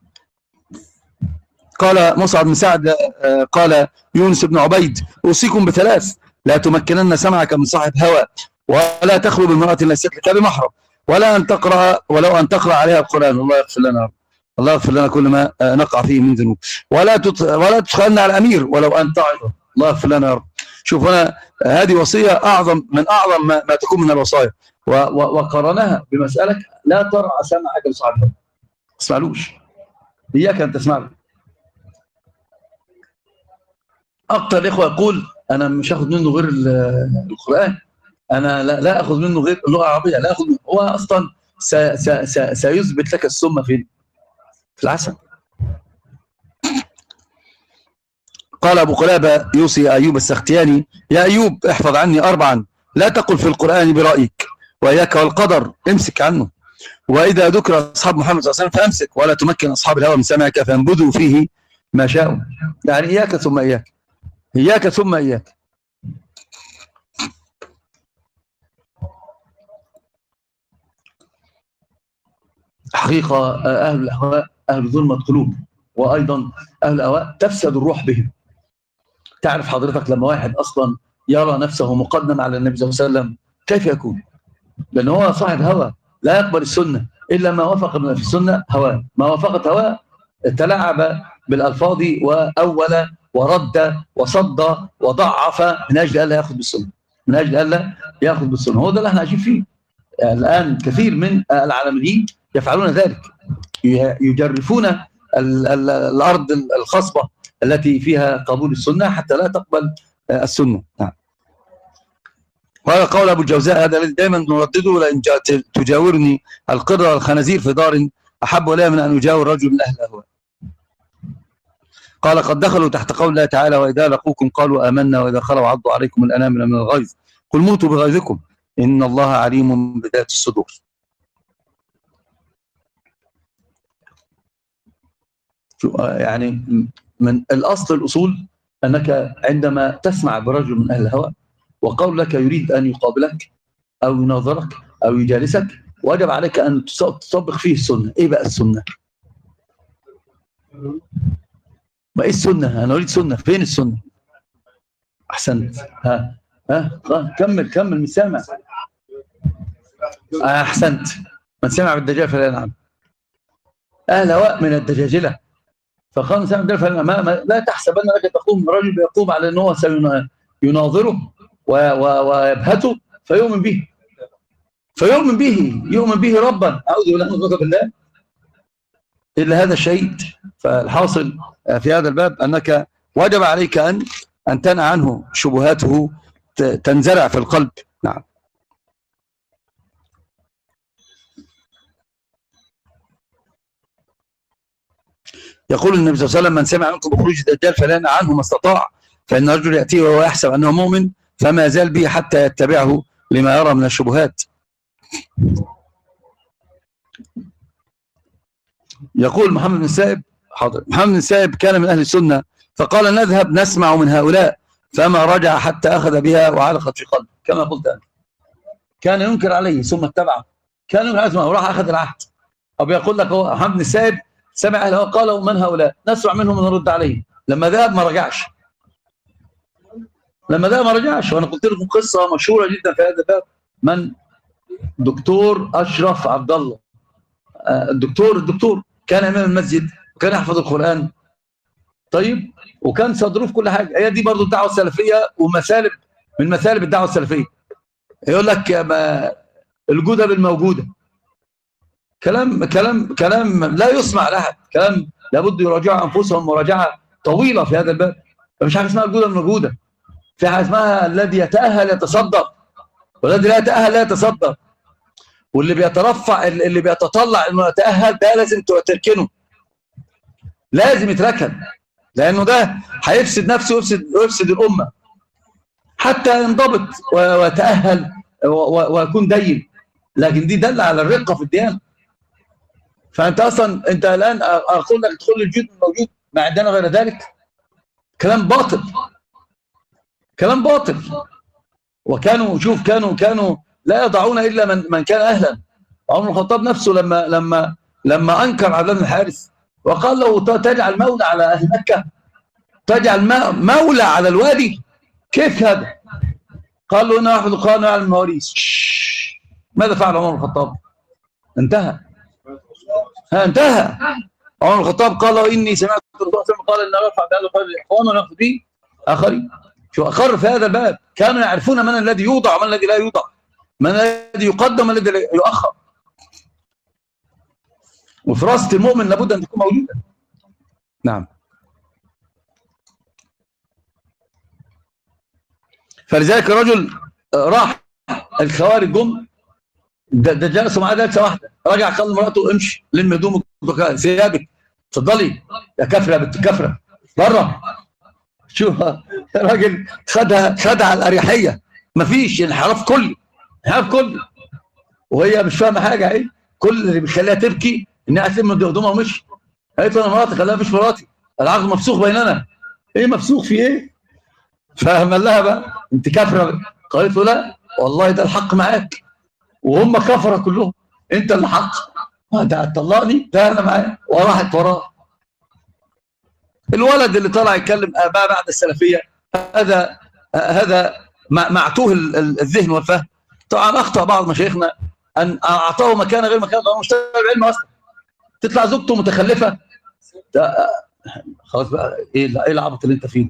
[SPEAKER 1] قال مصعب بن سعد قال يونس بن عبيد: اوصيكم بثلاث: لا تمكنن سمعك من صاحب هوى، ولا تخلو بامراه ليست لك بمحرم، ولا ان تقرا ولو ان تقرا عليها القران. الله يغفر لنا، الله يغفر لنا كل ما نقع فيه من ذنوب. ولا ولا تدخلن على الامير ولو ان تعظه. الله يغفر لنا يا رب. شوف هنا هذه وصيه اعظم من اعظم ما, ما تكون من الوصايا، وقرنها بمساله لا ترعى سمعك لصاحب هوى، ما تسمعلوش، اياك ان تسمع له. اكثر الاخوه يقول انا مش هاخد منه غير القران، انا لا, لا اخذ منه غير اللغه العربيه، لا اخذ منه. هو اصلا سيثبت لك السم في في العسل. قال ابو قلابه يوصي ايوب السختياني: يا ايوب احفظ عني اربعا: لا تقل في القران برايك، واياك والقدر امسك عنه، واذا ذكر اصحاب محمد صلى الله عليه وسلم فامسك، ولا تمكن اصحاب الهوى من سمعك فانبذوا فيه ما شاءوا. يعني اياك ثم اياك، إياك ثم إياك. حقيقة أهل الأهواء أهل ظلمة قلوب، وأيضا أهل الأهواء تفسد الروح بهم. تعرف حضرتك لما واحد أصلا يرى نفسه مقدم على النبي صلى الله عليه وسلم كيف يكون؟ لأن هو صاحب هوى لا يقبل السنة إلا ما وافق في السنة هواه، ما وافقت هواه تلاعب بالألفاظ وأول ورد وصد وضعف من أجل ألا يأخذ بالسنة، من أجل ألا يأخذ بالسنة. هو ده اللي احنا عايشين فيه الآن. كثير من العالميين يفعلون ذلك، يجرفون ال ال الأرض الخصبة التي فيها قبول السنة حتى لا تقبل السنة. نعم. وهذا قول أبو الجوزاء هذا الذي دائما نردده: لئن تجاورني القردة والخنازير في دار أحب إلي من أن يجاور رجل من أهل الأهواء. قال: قد دخلوا تحت قول الله تعالى: وإذا لقوكم قالوا آمنا وإذا خلوا عضوا عليكم الأنامل من الغيظ قل موتوا بغيظكم إن الله عليم بذات الصدور. يعني من الأصل الأصول أنك عندما تسمع برجل من أهل الهوى وقول لك يريد أن يقابلك أو يناظرك أو يجالسك، وجب عليك أن تطبق فيه السنة. إيه بقى السنة؟ ما إيه السنة؟ أنا أريد سنة. فين السنة؟ أحسنت. ها ها كمل كمل. من سامع؟ أحسنت. من سمع بالدجاجة فلا ينعم. أهل هواء من الدجاجلة، فقال سمع بالدجاجة فلا ينعم. لا تحسبن لك تقوم رجل يقوم على أنه سيناظره ويبهته فيؤمن به، فيؤمن به يؤمن به ربا، أعوذ بالله بالله إلا هذا الشيء. فالحاصل في هذا الباب أنك وجب عليك أن أن تنأ عنه شبهاته تنزرع في القلب. نعم. يقول النبي صلى الله عليه وسلم: من سمع منكم بخروج الدجال فلينأ عنه ما استطاع، فإن الرجل يأتيه وهو يحسب أنه مؤمن فما زال به حتى يتبعه لما يرى من الشبهات. يقول محمد بن سائب حاضر محمد بن سائب كان من أهل السنة، فقال: نذهب نسمع من هؤلاء، فما رجع حتى أخذ بها وعلقت في قلبه، كما قلت أنت. كان ينكر عليه ثم اتبعه، كان ينكر عليه وراح أخذ العهد. أو يقول لك هو محمد بن سائب سمع أهله قالوا: من هؤلاء؟ نسمع منهم ونرد عليهم. لما ذهب ما رجعش، لما ذهب ما رجعش. وأنا قلت لكم قصة مشهورة جدا في هذا الباب، من دكتور أشرف عبد الله. الدكتور الدكتور كان إمام المسجد وكان يحفظ القرآن، طيب، وكان صدره في كل حاجة. هي دي برضو الدعوة السلفية ومثالب من مثالب الدعوة السلفية. يقول لك الجودة بالموجودة، كلام كلام كلام لا يسمع لأحد، كلام لابد يراجعوا أنفسهم مراجعة طويلة في هذا الباب. فمش حاجة اسمها الجودة بالموجودة، في حاجة اسمها الذي يتأهل يتصدق، والذي لا يتأهل لا يتصدق. واللي بيترفع اللي بيتطلع انه يتأهل ده لازم تركنه، لازم يتركن، لانه ده هيفسد نفسه ويفسد ويفسد الامه حتى ينضبط ويتأهل ويكون دين. لكن دي دل على الرقه في الديانه. فانت اصلا انت الان اقول لك ادخل الجود الموجود ما عندنا غير ذلك، كلام باطل، كلام باطل. وكانوا شوف كانوا كانوا لا يضعون الا من من كان اهلا. عمر الخطاب نفسه لما لما لما انكر عبد الله بن الحارث وقال له: تجعل مولى على اهل مكه، تجعل مولى على الوادي، كيف هذا؟ قال له: انا احفظ القران ويعلم المواريث. ماذا فعل عمر الخطاب؟ انتهى، ها انتهى. عمر الخطاب قال: اني سمعت الرسول صلى الله عليه وسلم قال: ان ارفع بهذا القول الاخوان وناخذ به اخرين. شو اقر في هذا الباب. كانوا يعرفون من الذي يوضع ومن الذي لا يوضع، من الذي يقدم ومن الذي يؤخر. وفراسة المؤمن لابد ان تكون موجوده. نعم. فلذلك الرجل راح الخوارج جم، ده جلسوا معاه جلسه واحده، رجع قال لمراته: امشي لم هدومك ثيابك، اتفضلي يا كفره بنت كفره بره. شوف الراجل خدها خدها على الاريحيه، مفيش انحراف كلي، انحراف كلي. وهي مش فاهمه حاجه. ايه كل اللي بيخليها تبكي انها تلم هدومها ومشي. قالت له: انا مراتي. قال لها: مش مراتي، العقد مفسوخ بيننا. ايه مفسوخ في ايه؟ فهم لها بقى: انت كافره. قالت له: لا والله ده الحق معاك، وهم كفره كلهم، انت اللي حق. ده هتطلقني، ده انا معاك. وراحت وراه. الولد اللي طلع يتكلم اباء بعد السلفيه، هذا هذا معتوه الذهن والفهم. طبعا اخطا بعض مشايخنا ان اعطاه مكانه غير مكانه، هو مشتغل علم اصلا. تطلع زوجته متخلفه، خلاص بقى، ايه ايه العبط اللي انت فيه؟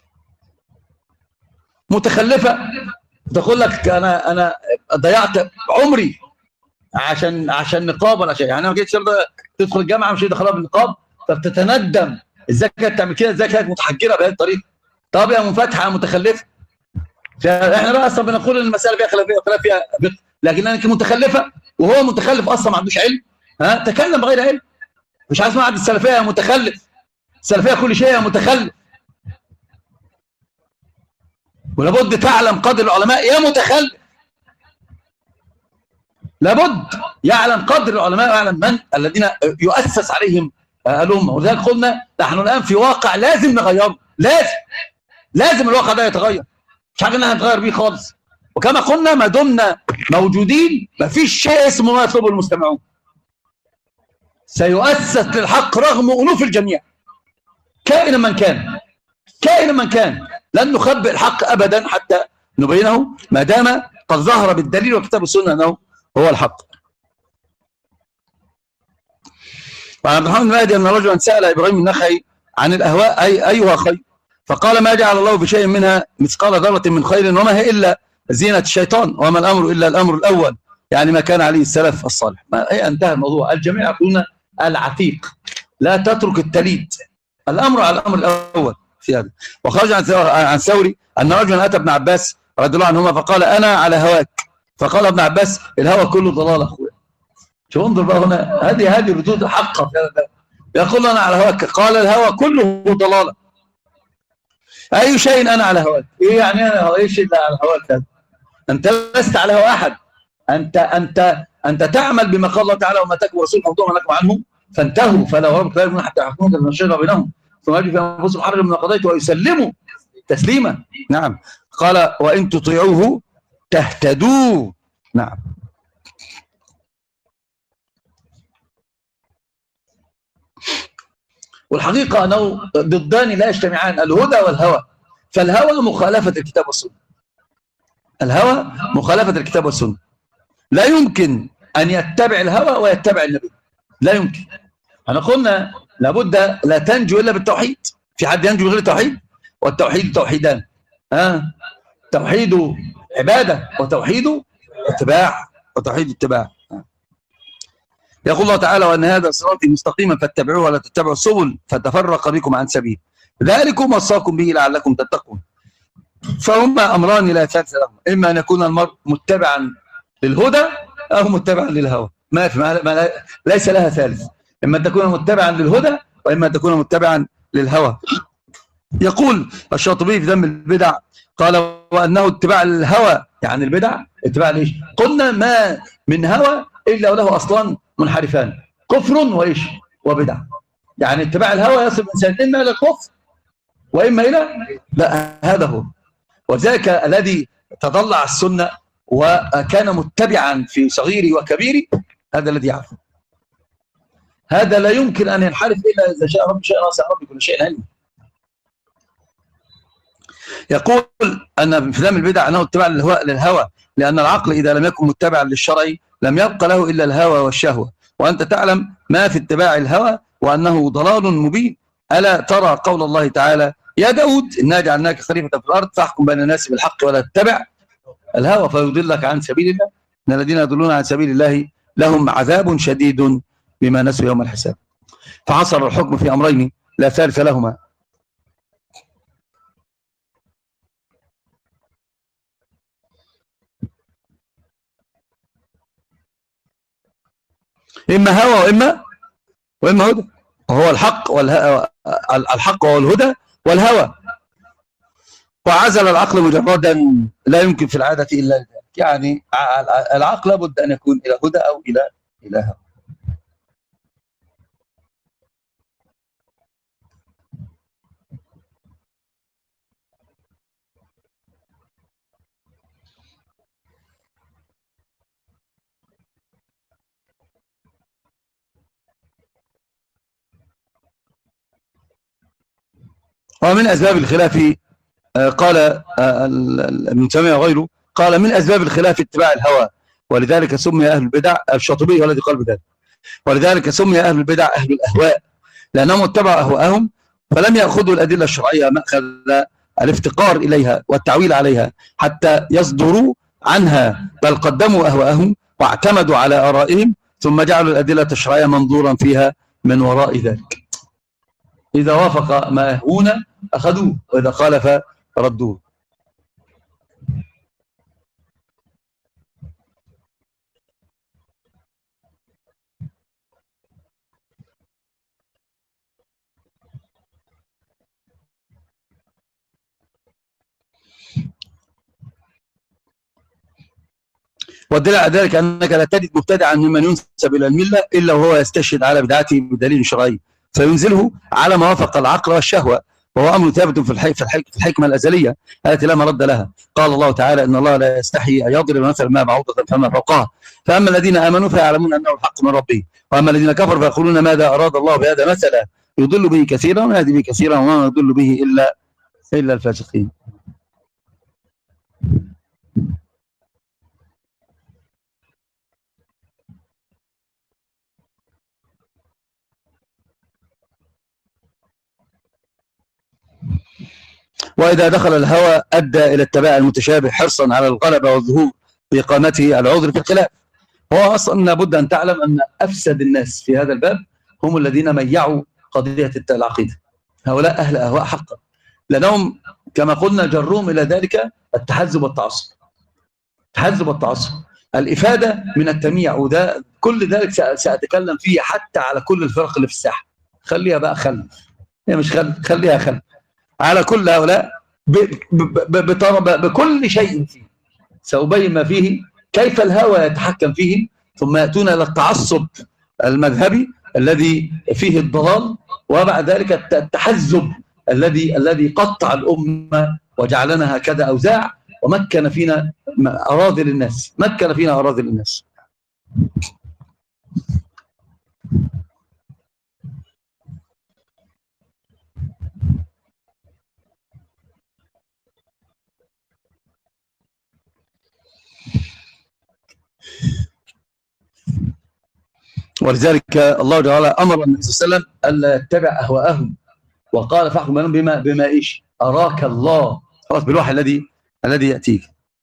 [SPEAKER 1] متخلفه تقول لك: انا انا ضيعت عمري عشان عشان نقاب ولا شيء. يعني انا ما جيتش تدخل الجامعه مش دخلها بالنقاب، فبتتندم ازاي كانت تعمل كده، ازاي كانت متحجره بهذه الطريقه. طب يا منفتحه متخلفه. احنا بقى اصلا بنقول ان المساله فيها خلافيه وخلاف فيها فقه، لكن انك متخلفه وهو متخلف اصلا ما عندوش علم، ها تكلم بغير علم. مش عايز اسمع عند السلفيه يا متخلف، السلفيه كل شيء يا متخلف. ولابد تعلم قدر العلماء يا متخلف، لابد يعلم قدر العلماء ويعلم من الذين يؤسس عليهم الامه. ولذلك قلنا نحن الان في واقع لازم نغيره، لازم لازم الواقع ده يتغير، مش حاجه ان احنا نتغير بيه خالص. وكما قلنا ما دمنا موجودين ما فيش شيء اسمه ما يطلبه المستمعون، سيؤسس للحق رغم انوف الجميع كائنا من كان، كائنا من كان. لن نخبئ الحق ابدا حتى نبينه ما دام قد ظهر بالدليل والكتاب والسنه انه هو الحق. وعن عبد الرحمن بن مهدي ان رجلا سال ابراهيم النخعي عن الاهواء اي ايها خير، فقال: ما جعل الله بشيء منها مثقال ذره من خير وما هي الا زينه الشيطان وما الامر الا الامر الاول، يعني ما كان عليه السلف الصالح. ما هي انتهى الموضوع. الجميع يقولون العتيق، لا تترك التليد، الامر على الامر الاول في هذا. وخرج عن ثوري ان رجلا اتى ابن عباس رضي الله عنهما فقال: انا على هواك. فقال ابن عباس: الهوى كله ضلال اخويا. شوف انظر بقى هنا، هذه هذه ردود الحق في هذا. يقول أنا على هواك، قال الهوى كله ضلالة. أي شيء أنا على هواك؟ إيه يعني أنا إيش اللي على هواك هذا؟ أنت لست على هوا أحد، أنت أنت أنت تعمل بما قال الله تعالى وما تكن رسول موضوع لكم عنه فانتهوا فلا وربك لا يؤمنون حتى يحكموك بما شجر بينهم ثم يجد في أنفسهم حرجا مما قضيت ويسلموا تسليما. نعم. قال وإن تطيعوه تهتدوا. نعم. والحقيقة أنه ضدان لا يجتمعان، الهدى والهوى. فالهوى مخالفة الكتاب والسنة، الهوى مخالفة الكتاب والسنة. لا يمكن أن يتبع الهوى ويتبع النبي، لا يمكن. أنا قلنا لابد لا تنجو إلا بالتوحيد. في حد ينجو غير التوحيد؟ والتوحيد توحيدان، ها؟ توحيد عبادة وتوحيد اتباع، وتوحيد اتباع. يقول الله تعالى وأن هذا صراطي مستقيما فاتبعوه ولا تتبعوا السبل فتفرق بكم عن سبيل ذلكم وصاكم به لعلكم تتقون. فهما أمران لا ثالث لهما، إما أن يكون المرء متبعا للهدى أو متبعا للهوى، ما في ما ما ليس لها ثالث. إما أن تكون متبعا للهدى وإما أن تكون متبعا للهوى. يقول الشاطبي في ذم البدع قال وأنه اتباع الهوى يعني البدع اتباع ليش؟ قلنا ما من هوى إلا وله أصلان منحرفان، كفر وإيش؟ وبدع. يعني اتباع الهوى يصل الإنسان إما إلى الكفر وإما إلى لا، هذا هو. وذاك الذي تضلع السنة وكان متبعا في صغيري وكبيري هذا الذي يعرف. هذا لا يمكن أن ينحرف إلا إذا شاء رب شيء وسع ربي كل شيء علم. يقول أن في ذم البدع أنه اتباع للهوى لأن العقل إذا لم يكن متبعا للشرع لم يبقى له إلا الهوى والشهوة، وأنت تعلم ما في اتباع الهوى وأنه ضلال مبين. ألا ترى قول الله تعالى يا داود إنا جعلناك خليفة في الأرض فاحكم بين الناس بالحق ولا تتبع الهوى فيضلك عن سبيل الله إن الذين يضلون عن سبيل الله لهم عذاب شديد بما نسوا يوم الحساب. فحصر الحكم في أمرين لا ثالث لهما. إما هوى وإما وإما هدى، وهو الحق والها... الحق هو الهدى والهوى. وعزل العقل مجردا لا يمكن في العادة إلا ذلك، يعني العقل لابد أن يكون إلى هدى أو إلى إلى هوى. ومن أسباب الخلاف قال ابن تيمية وغيره قال من أسباب الخلاف اتباع الهوى، ولذلك سمي أهل البدع الشاطبي والذي قال بذلك، ولذلك سمي أهل البدع أهل الأهواء لأنهم اتبعوا أهواءهم فلم يأخذوا الأدلة الشرعية مأخذ الافتقار إليها والتعويل عليها حتى يصدروا عنها، بل قدموا أهواءهم واعتمدوا على آرائهم ثم جعلوا الأدلة الشرعية منظورا فيها من وراء ذلك. إذا وافق ما يهوون أخذوه وإذا خالف ردوه. والدليل على ذلك أنك لا تجد مبتدعا ممن ينسب إلى الملة إلا وهو يستشهد على بدعته بدليل شرعي فينزله على ما وافق العقل والشهوة، وهو أمر ثابت في الحي... في, الحي... في الحكمة الأزلية التي لا مرد لها. قال الله تعالى إن الله لا يستحي أن يضرب مثلا ما بعوضة فما فوقها فأما الذين آمنوا فيعلمون أنه الحق من ربهم وأما الذين كفروا فيقولون ماذا أراد الله بهذا مثلا يضل به كثيرا ويهدي به كثيرا وما يضل به إلا إلا الفاسقين. وإذا دخل الهوى أدى إلى اتباع المتشابه حرصا على الغلبة والظهور بإقامته العذر في الخلاف. هو أصلا لابد أن تعلم أن أفسد الناس في هذا الباب هم الذين ميعوا قضية العقيدة، هؤلاء أهل أهواء حقا، لأنهم كما قلنا جروهم إلى ذلك التحزب والتعصب. التحزب والتعصب، الإفادة من التمييع، وده كل ذلك سأتكلم فيه حتى على كل الفرق اللي في الساحة. خليها بقى خل، هي مش خل، خليها خل على كل هؤلاء بكل شيء فيه. سأبين ما فيه كيف الهوى يتحكم فيه، ثم يأتون إلى التعصب المذهبي الذي فيه الضلال، وبعد ذلك التحزب الذي الذي قطع الأمة وجعلنا هكذا أوزاع، ومكن فينا أراذل الناس، مكن فينا أراذل الناس. ولذلك الله تعالى امر النبي صلى الله عليه وسلم الا يتبع اهواءهم، وقال فاحكم بينهم بما بما ايش اراك الله، خلاص بالوحي الذي الذي ياتيك.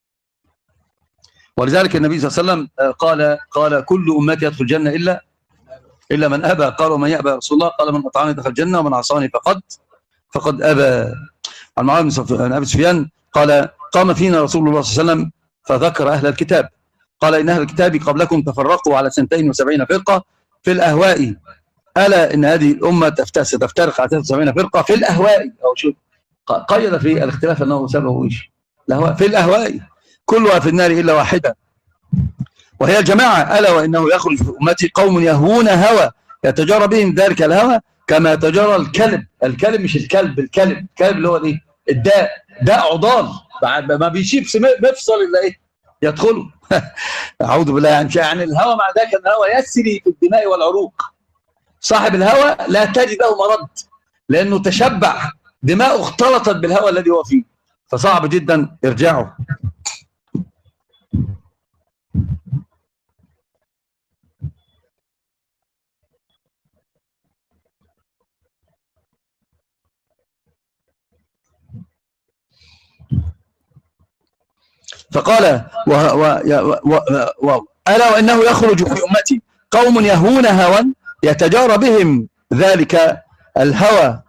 [SPEAKER 1] ولذلك النبي صلى الله عليه وسلم قال قال كل امتي يدخل الجنه الا الا من ابى. قال ومن يابى يا رسول الله؟ قال من اطاعني دخل الجنه ومن عصاني فقد فقد ابى. عن معاويه بن ابي سفيان قال قام فينا رسول الله صلى الله عليه وسلم فذكر اهل الكتاب، قال إن أهل الكتاب قبلكم تفرقوا على سنتين وسبعين فرقة في الأهواء، ألا إن هذه الأمة ستفترق على ثلاثة وسبعين فرقة في الأهواء. أو شوف قيد في الاختلاف أنه سببه إيش؟ الأهواء، في الأهواء كلها في النار إلا واحدة وهي الجماعة. ألا وإنه يخرج في أمتي قوم يهوون هوى يتجارى بهم ذلك الهوى كما يتجارى الكلب. الكلب مش الكلب، الكلب الكلب اللي هو إيه؟ الداء، داء عضال ما بيشيب مفصل إلا إيه؟ يدخلوا. أعوذ بالله. يعني يعني الهوى مع ذلك أن الهوى يسري في الدماء والعروق. صاحب الهوى لا تجد له مرد، لأنه تشبع، دماءه اختلطت بالهوى الذي هو فيه، فصعب جدا إرجاعه. فقال و و و و ألا وإنه يخرج في أمتي قوم يهون هوى يتجارى بهم ذلك الهوى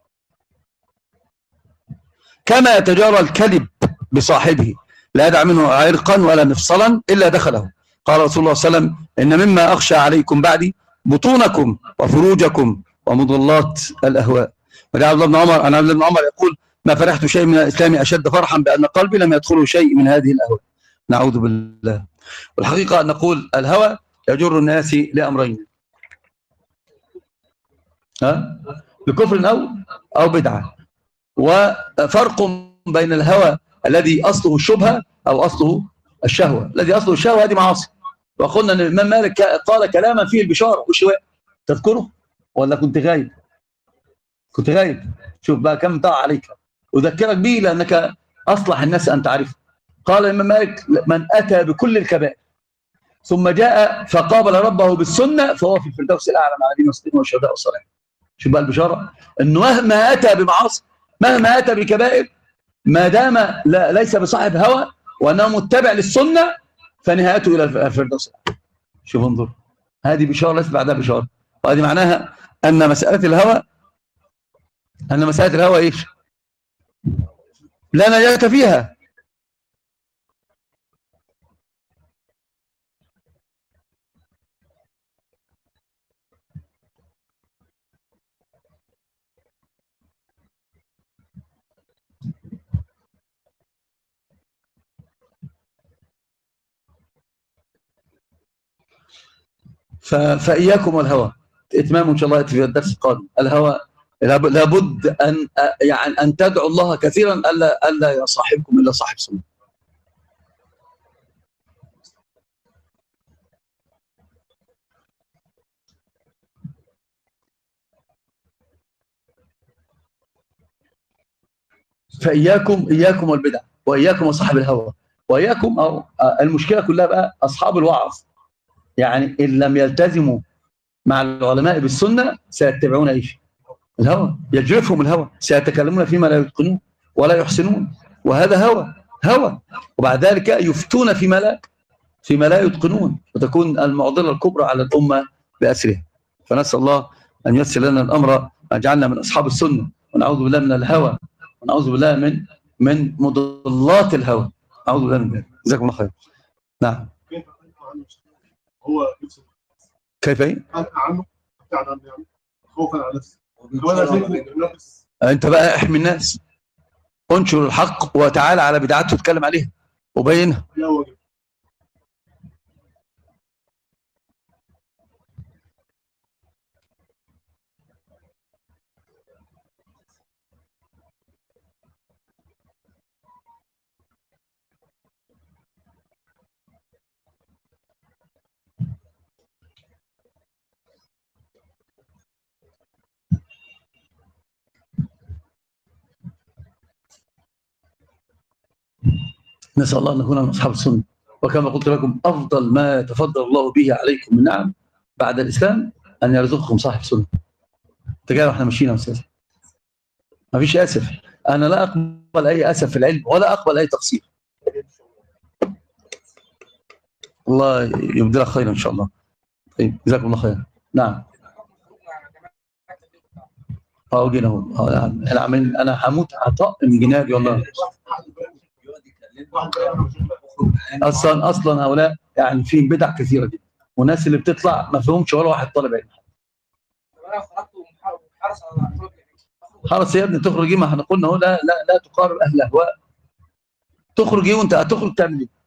[SPEAKER 1] كما يتجارى الكلب بصاحبه لا يدع منه عرقا ولا مفصلا إلا دخله. قال رسول الله صلى الله عليه وسلم إن مما أخشى عليكم بعدي بطونكم وفروجكم ومضلات الأهواء. وجاء عبد الله بن عمر عن عبد الله بن عمر يقول ما فرحت شيء من الإسلام أشد فرحا بأن قلبي لم يدخله شيء من هذه الأهواء. نعوذ بالله. والحقيقة أن نقول الهوى يجر الناس لأمرين، ها لكفر أو أو بدعة. وفرق بين الهوى الذي أصله الشبهة أو أصله الشهوة. الذي أصله الشهوة هذه معاصي. وقلنا أن الإمام مالك قال كلاما فيه البشارة والشواء، تذكره ولا كنت غايب؟ كنت غايب. شوف بقى كم ضاع عليك، أذكرك به لأنك أصلح الناس أن تعرفه. قال الإمام مالك من أتى بكل الكبائر ثم جاء فقابل ربه بالسنة فهو في الفردوس الأعلى مع النبيين والصديقين والشهداء والصالحين. شوف بقى البشارة، أنه مهما أتى بمعاصي مهما أتى بكبائر ما دام لا ليس بصاحب هوى وأنه متبع للسنة فنهايته إلى الفردوس الأعلى. شوف انظر، هذه بشارة ليست بعدها بشارة. وهذه معناها أن مسألة الهوى أن مسألة الهوى إيش؟ لا نجاة فيها. فإياكم والهوى. إتمام إن شاء الله في الدرس القادم. الهوى لابد أن يعني أن تدعو الله كثيرا ألا ألا يصاحبكم إلا صاحب سنة. فإياكم إياكم والبدع وإياكم وصاحب الهوى وإياكم. أو المشكلة كلها بقى أصحاب الوعظ، يعني إن لم يلتزموا مع العلماء بالسنة سيتبعون إيش؟ الهوى، يجرفهم الهوى، سيتكلمون فيما لا يتقنون ولا يحسنون، وهذا هوى هوى. وبعد ذلك يفتون فيما لا فيما لا يتقنون، وتكون المعضلة الكبرى على الأمة بأسرها. فنسأل الله أن ييسر لنا الأمر ويجعلنا من أصحاب السنة، ونعوذ بالله من الهوى، ونعوذ بالله من من مضلات الهوى. أعوذ بالله من ذلك. جزاكم الله خير. نعم.
[SPEAKER 2] هو
[SPEAKER 1] كيف ايه؟
[SPEAKER 2] عنه تعلم يعني خوفا على نفسي وانا شايفه نفس.
[SPEAKER 1] انت بقى احمي الناس، انشر الحق وتعالى على بدعته واتكلم عليها وبينها.
[SPEAKER 2] لا واجب.
[SPEAKER 1] نسأل الله أن نكون من أصحاب السنة، وكما قلت لكم أفضل ما يتفضل الله به عليكم من نعم بعد الإسلام أن يرزقكم صاحب سنة. تجاه احنا ماشيين يا أستاذ، ما فيش آسف، أنا لا أقبل أي أسف في العلم ولا أقبل أي تقصير. الله يبدلك خيرا إن شاء الله. طيب جزاكم الله خير. نعم اه جينا اهو. انا عامل انا هموت هطق من جنابي والله. اصلا اصلا هؤلاء يعني فيهم بدع كثيره جدا، والناس اللي بتطلع ما فيهمش ولا واحد طالب علم. خلاص يا ابني تخرج ايه؟ ما احنا قلنا اهو لا لا لا تقارب اهل الاهواء. تخرج ايه وانت هتخرج تعمل ايه؟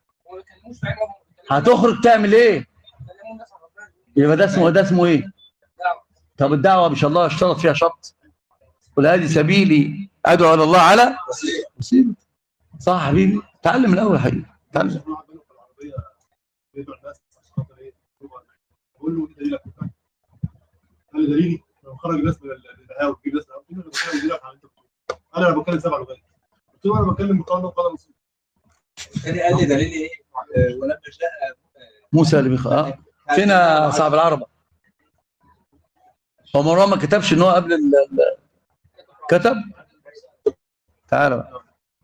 [SPEAKER 1] هتخرج تعمل ايه؟ يبقى ده اسمه ده اسمه ايه؟ طب الدعوه ما شاء الله اشترط فيها شرط، قل هذه سبيلي ادعو الى الله على بصيرة. صح حبيبي، تعلم الاول يا حبيبي، تعلم.
[SPEAKER 2] بقول له ايه دليلك؟ قال لي دليلي لو خرج ناس من القهاوي وتجيب ناس انا انا بتكلم سبع لغات. قلت له انا بتكلم مقارنه وقلم مصري.
[SPEAKER 3] الثاني قال لي دليلي ايه؟ ولما جاء
[SPEAKER 1] موسى اللي بيخ اه فينا صاحب العربه. هو مروان ما كتبش ان هو قبل ال... كتب. تعالى بقى.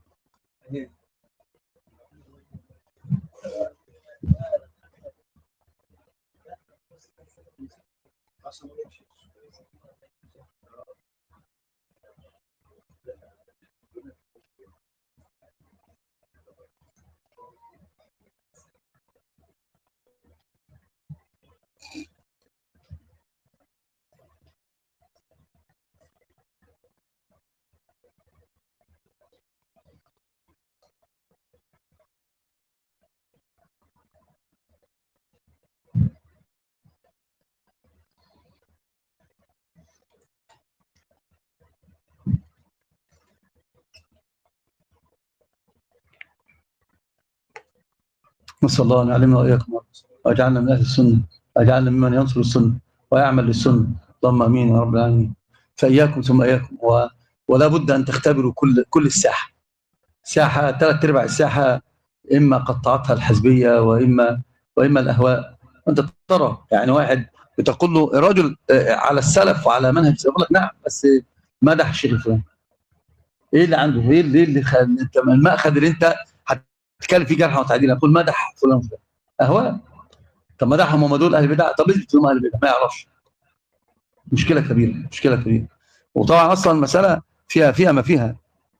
[SPEAKER 1] نسأل الله أن يعلمنا وإياكم ويجعلنا من أهل السنة، ويجعلنا ممن ينصر السنة ويعمل للسنة، اللهم آمين يا رب العالمين. فإياكم ثم إياكم، و... ولا بد أن تختبروا كل كل الساحة. ساحة ثلاث أرباع الساحة إما قطعتها الحزبية وإما وإما الأهواء. أنت ترى يعني واحد بتقول له الرجل على السلف وعلى منهج، يقول لك نعم بس مدح الشيخ الفلاني. إيه اللي عنده؟ إيه اللي, اللي خ... أنت المأخذ اللي أنت تتكلم فيه جرح وتعديل، اقول مدح فلان فلان اهواء. طب مدحهم هم دول اهل بدع، طب اثبت لهم اهل بدع ما يعرفش. مشكله كبيره، مشكله كبيره. وطبعا اصلا المساله فيها فيها ما فيها.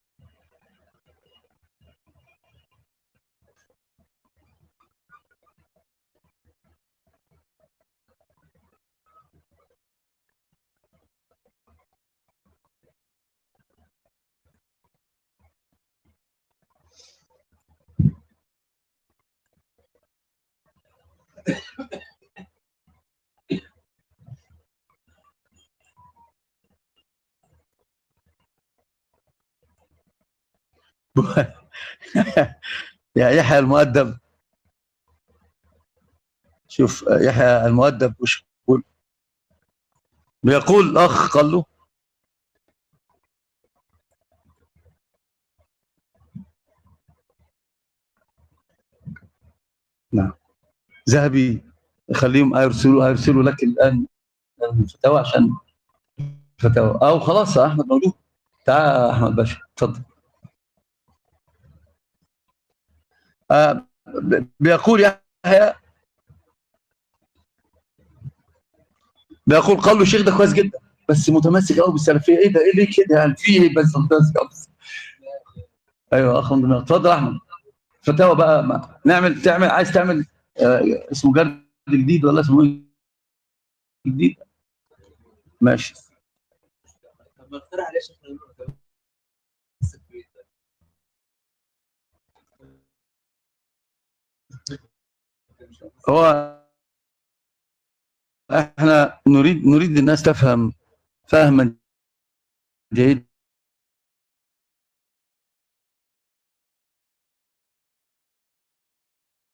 [SPEAKER 1] يا يحيى المؤدب، شوف يحيى المؤدب وش بيقول؟ بيقول اخ قال له نعم ذهبي خليهم يرسلوا يرسلوا لك الان الفتاوى عشان فتاوى، او خلاص يا احمد موجود. تعال يا احمد باشا اتفضل. آه بيقول يحيى، بيقول قال له الشيخ ده كويس جدا بس متمسك قوي بالسلفيه. ايه ده؟ ايه ليه كده يعني؟ في ايه بس متمسك قوي؟ ايوه اخ من اتفضل احمد. فتاوى بقى ما. نعمل تعمل عايز تعمل آه اسمه جرد جديد ولا اسمه ايه جديد؟ ماشي
[SPEAKER 3] لما اقترح عليه شيخ نقول له مسك في إيه؟
[SPEAKER 1] هو احنا نريد نريد الناس تفهم فهما جيدا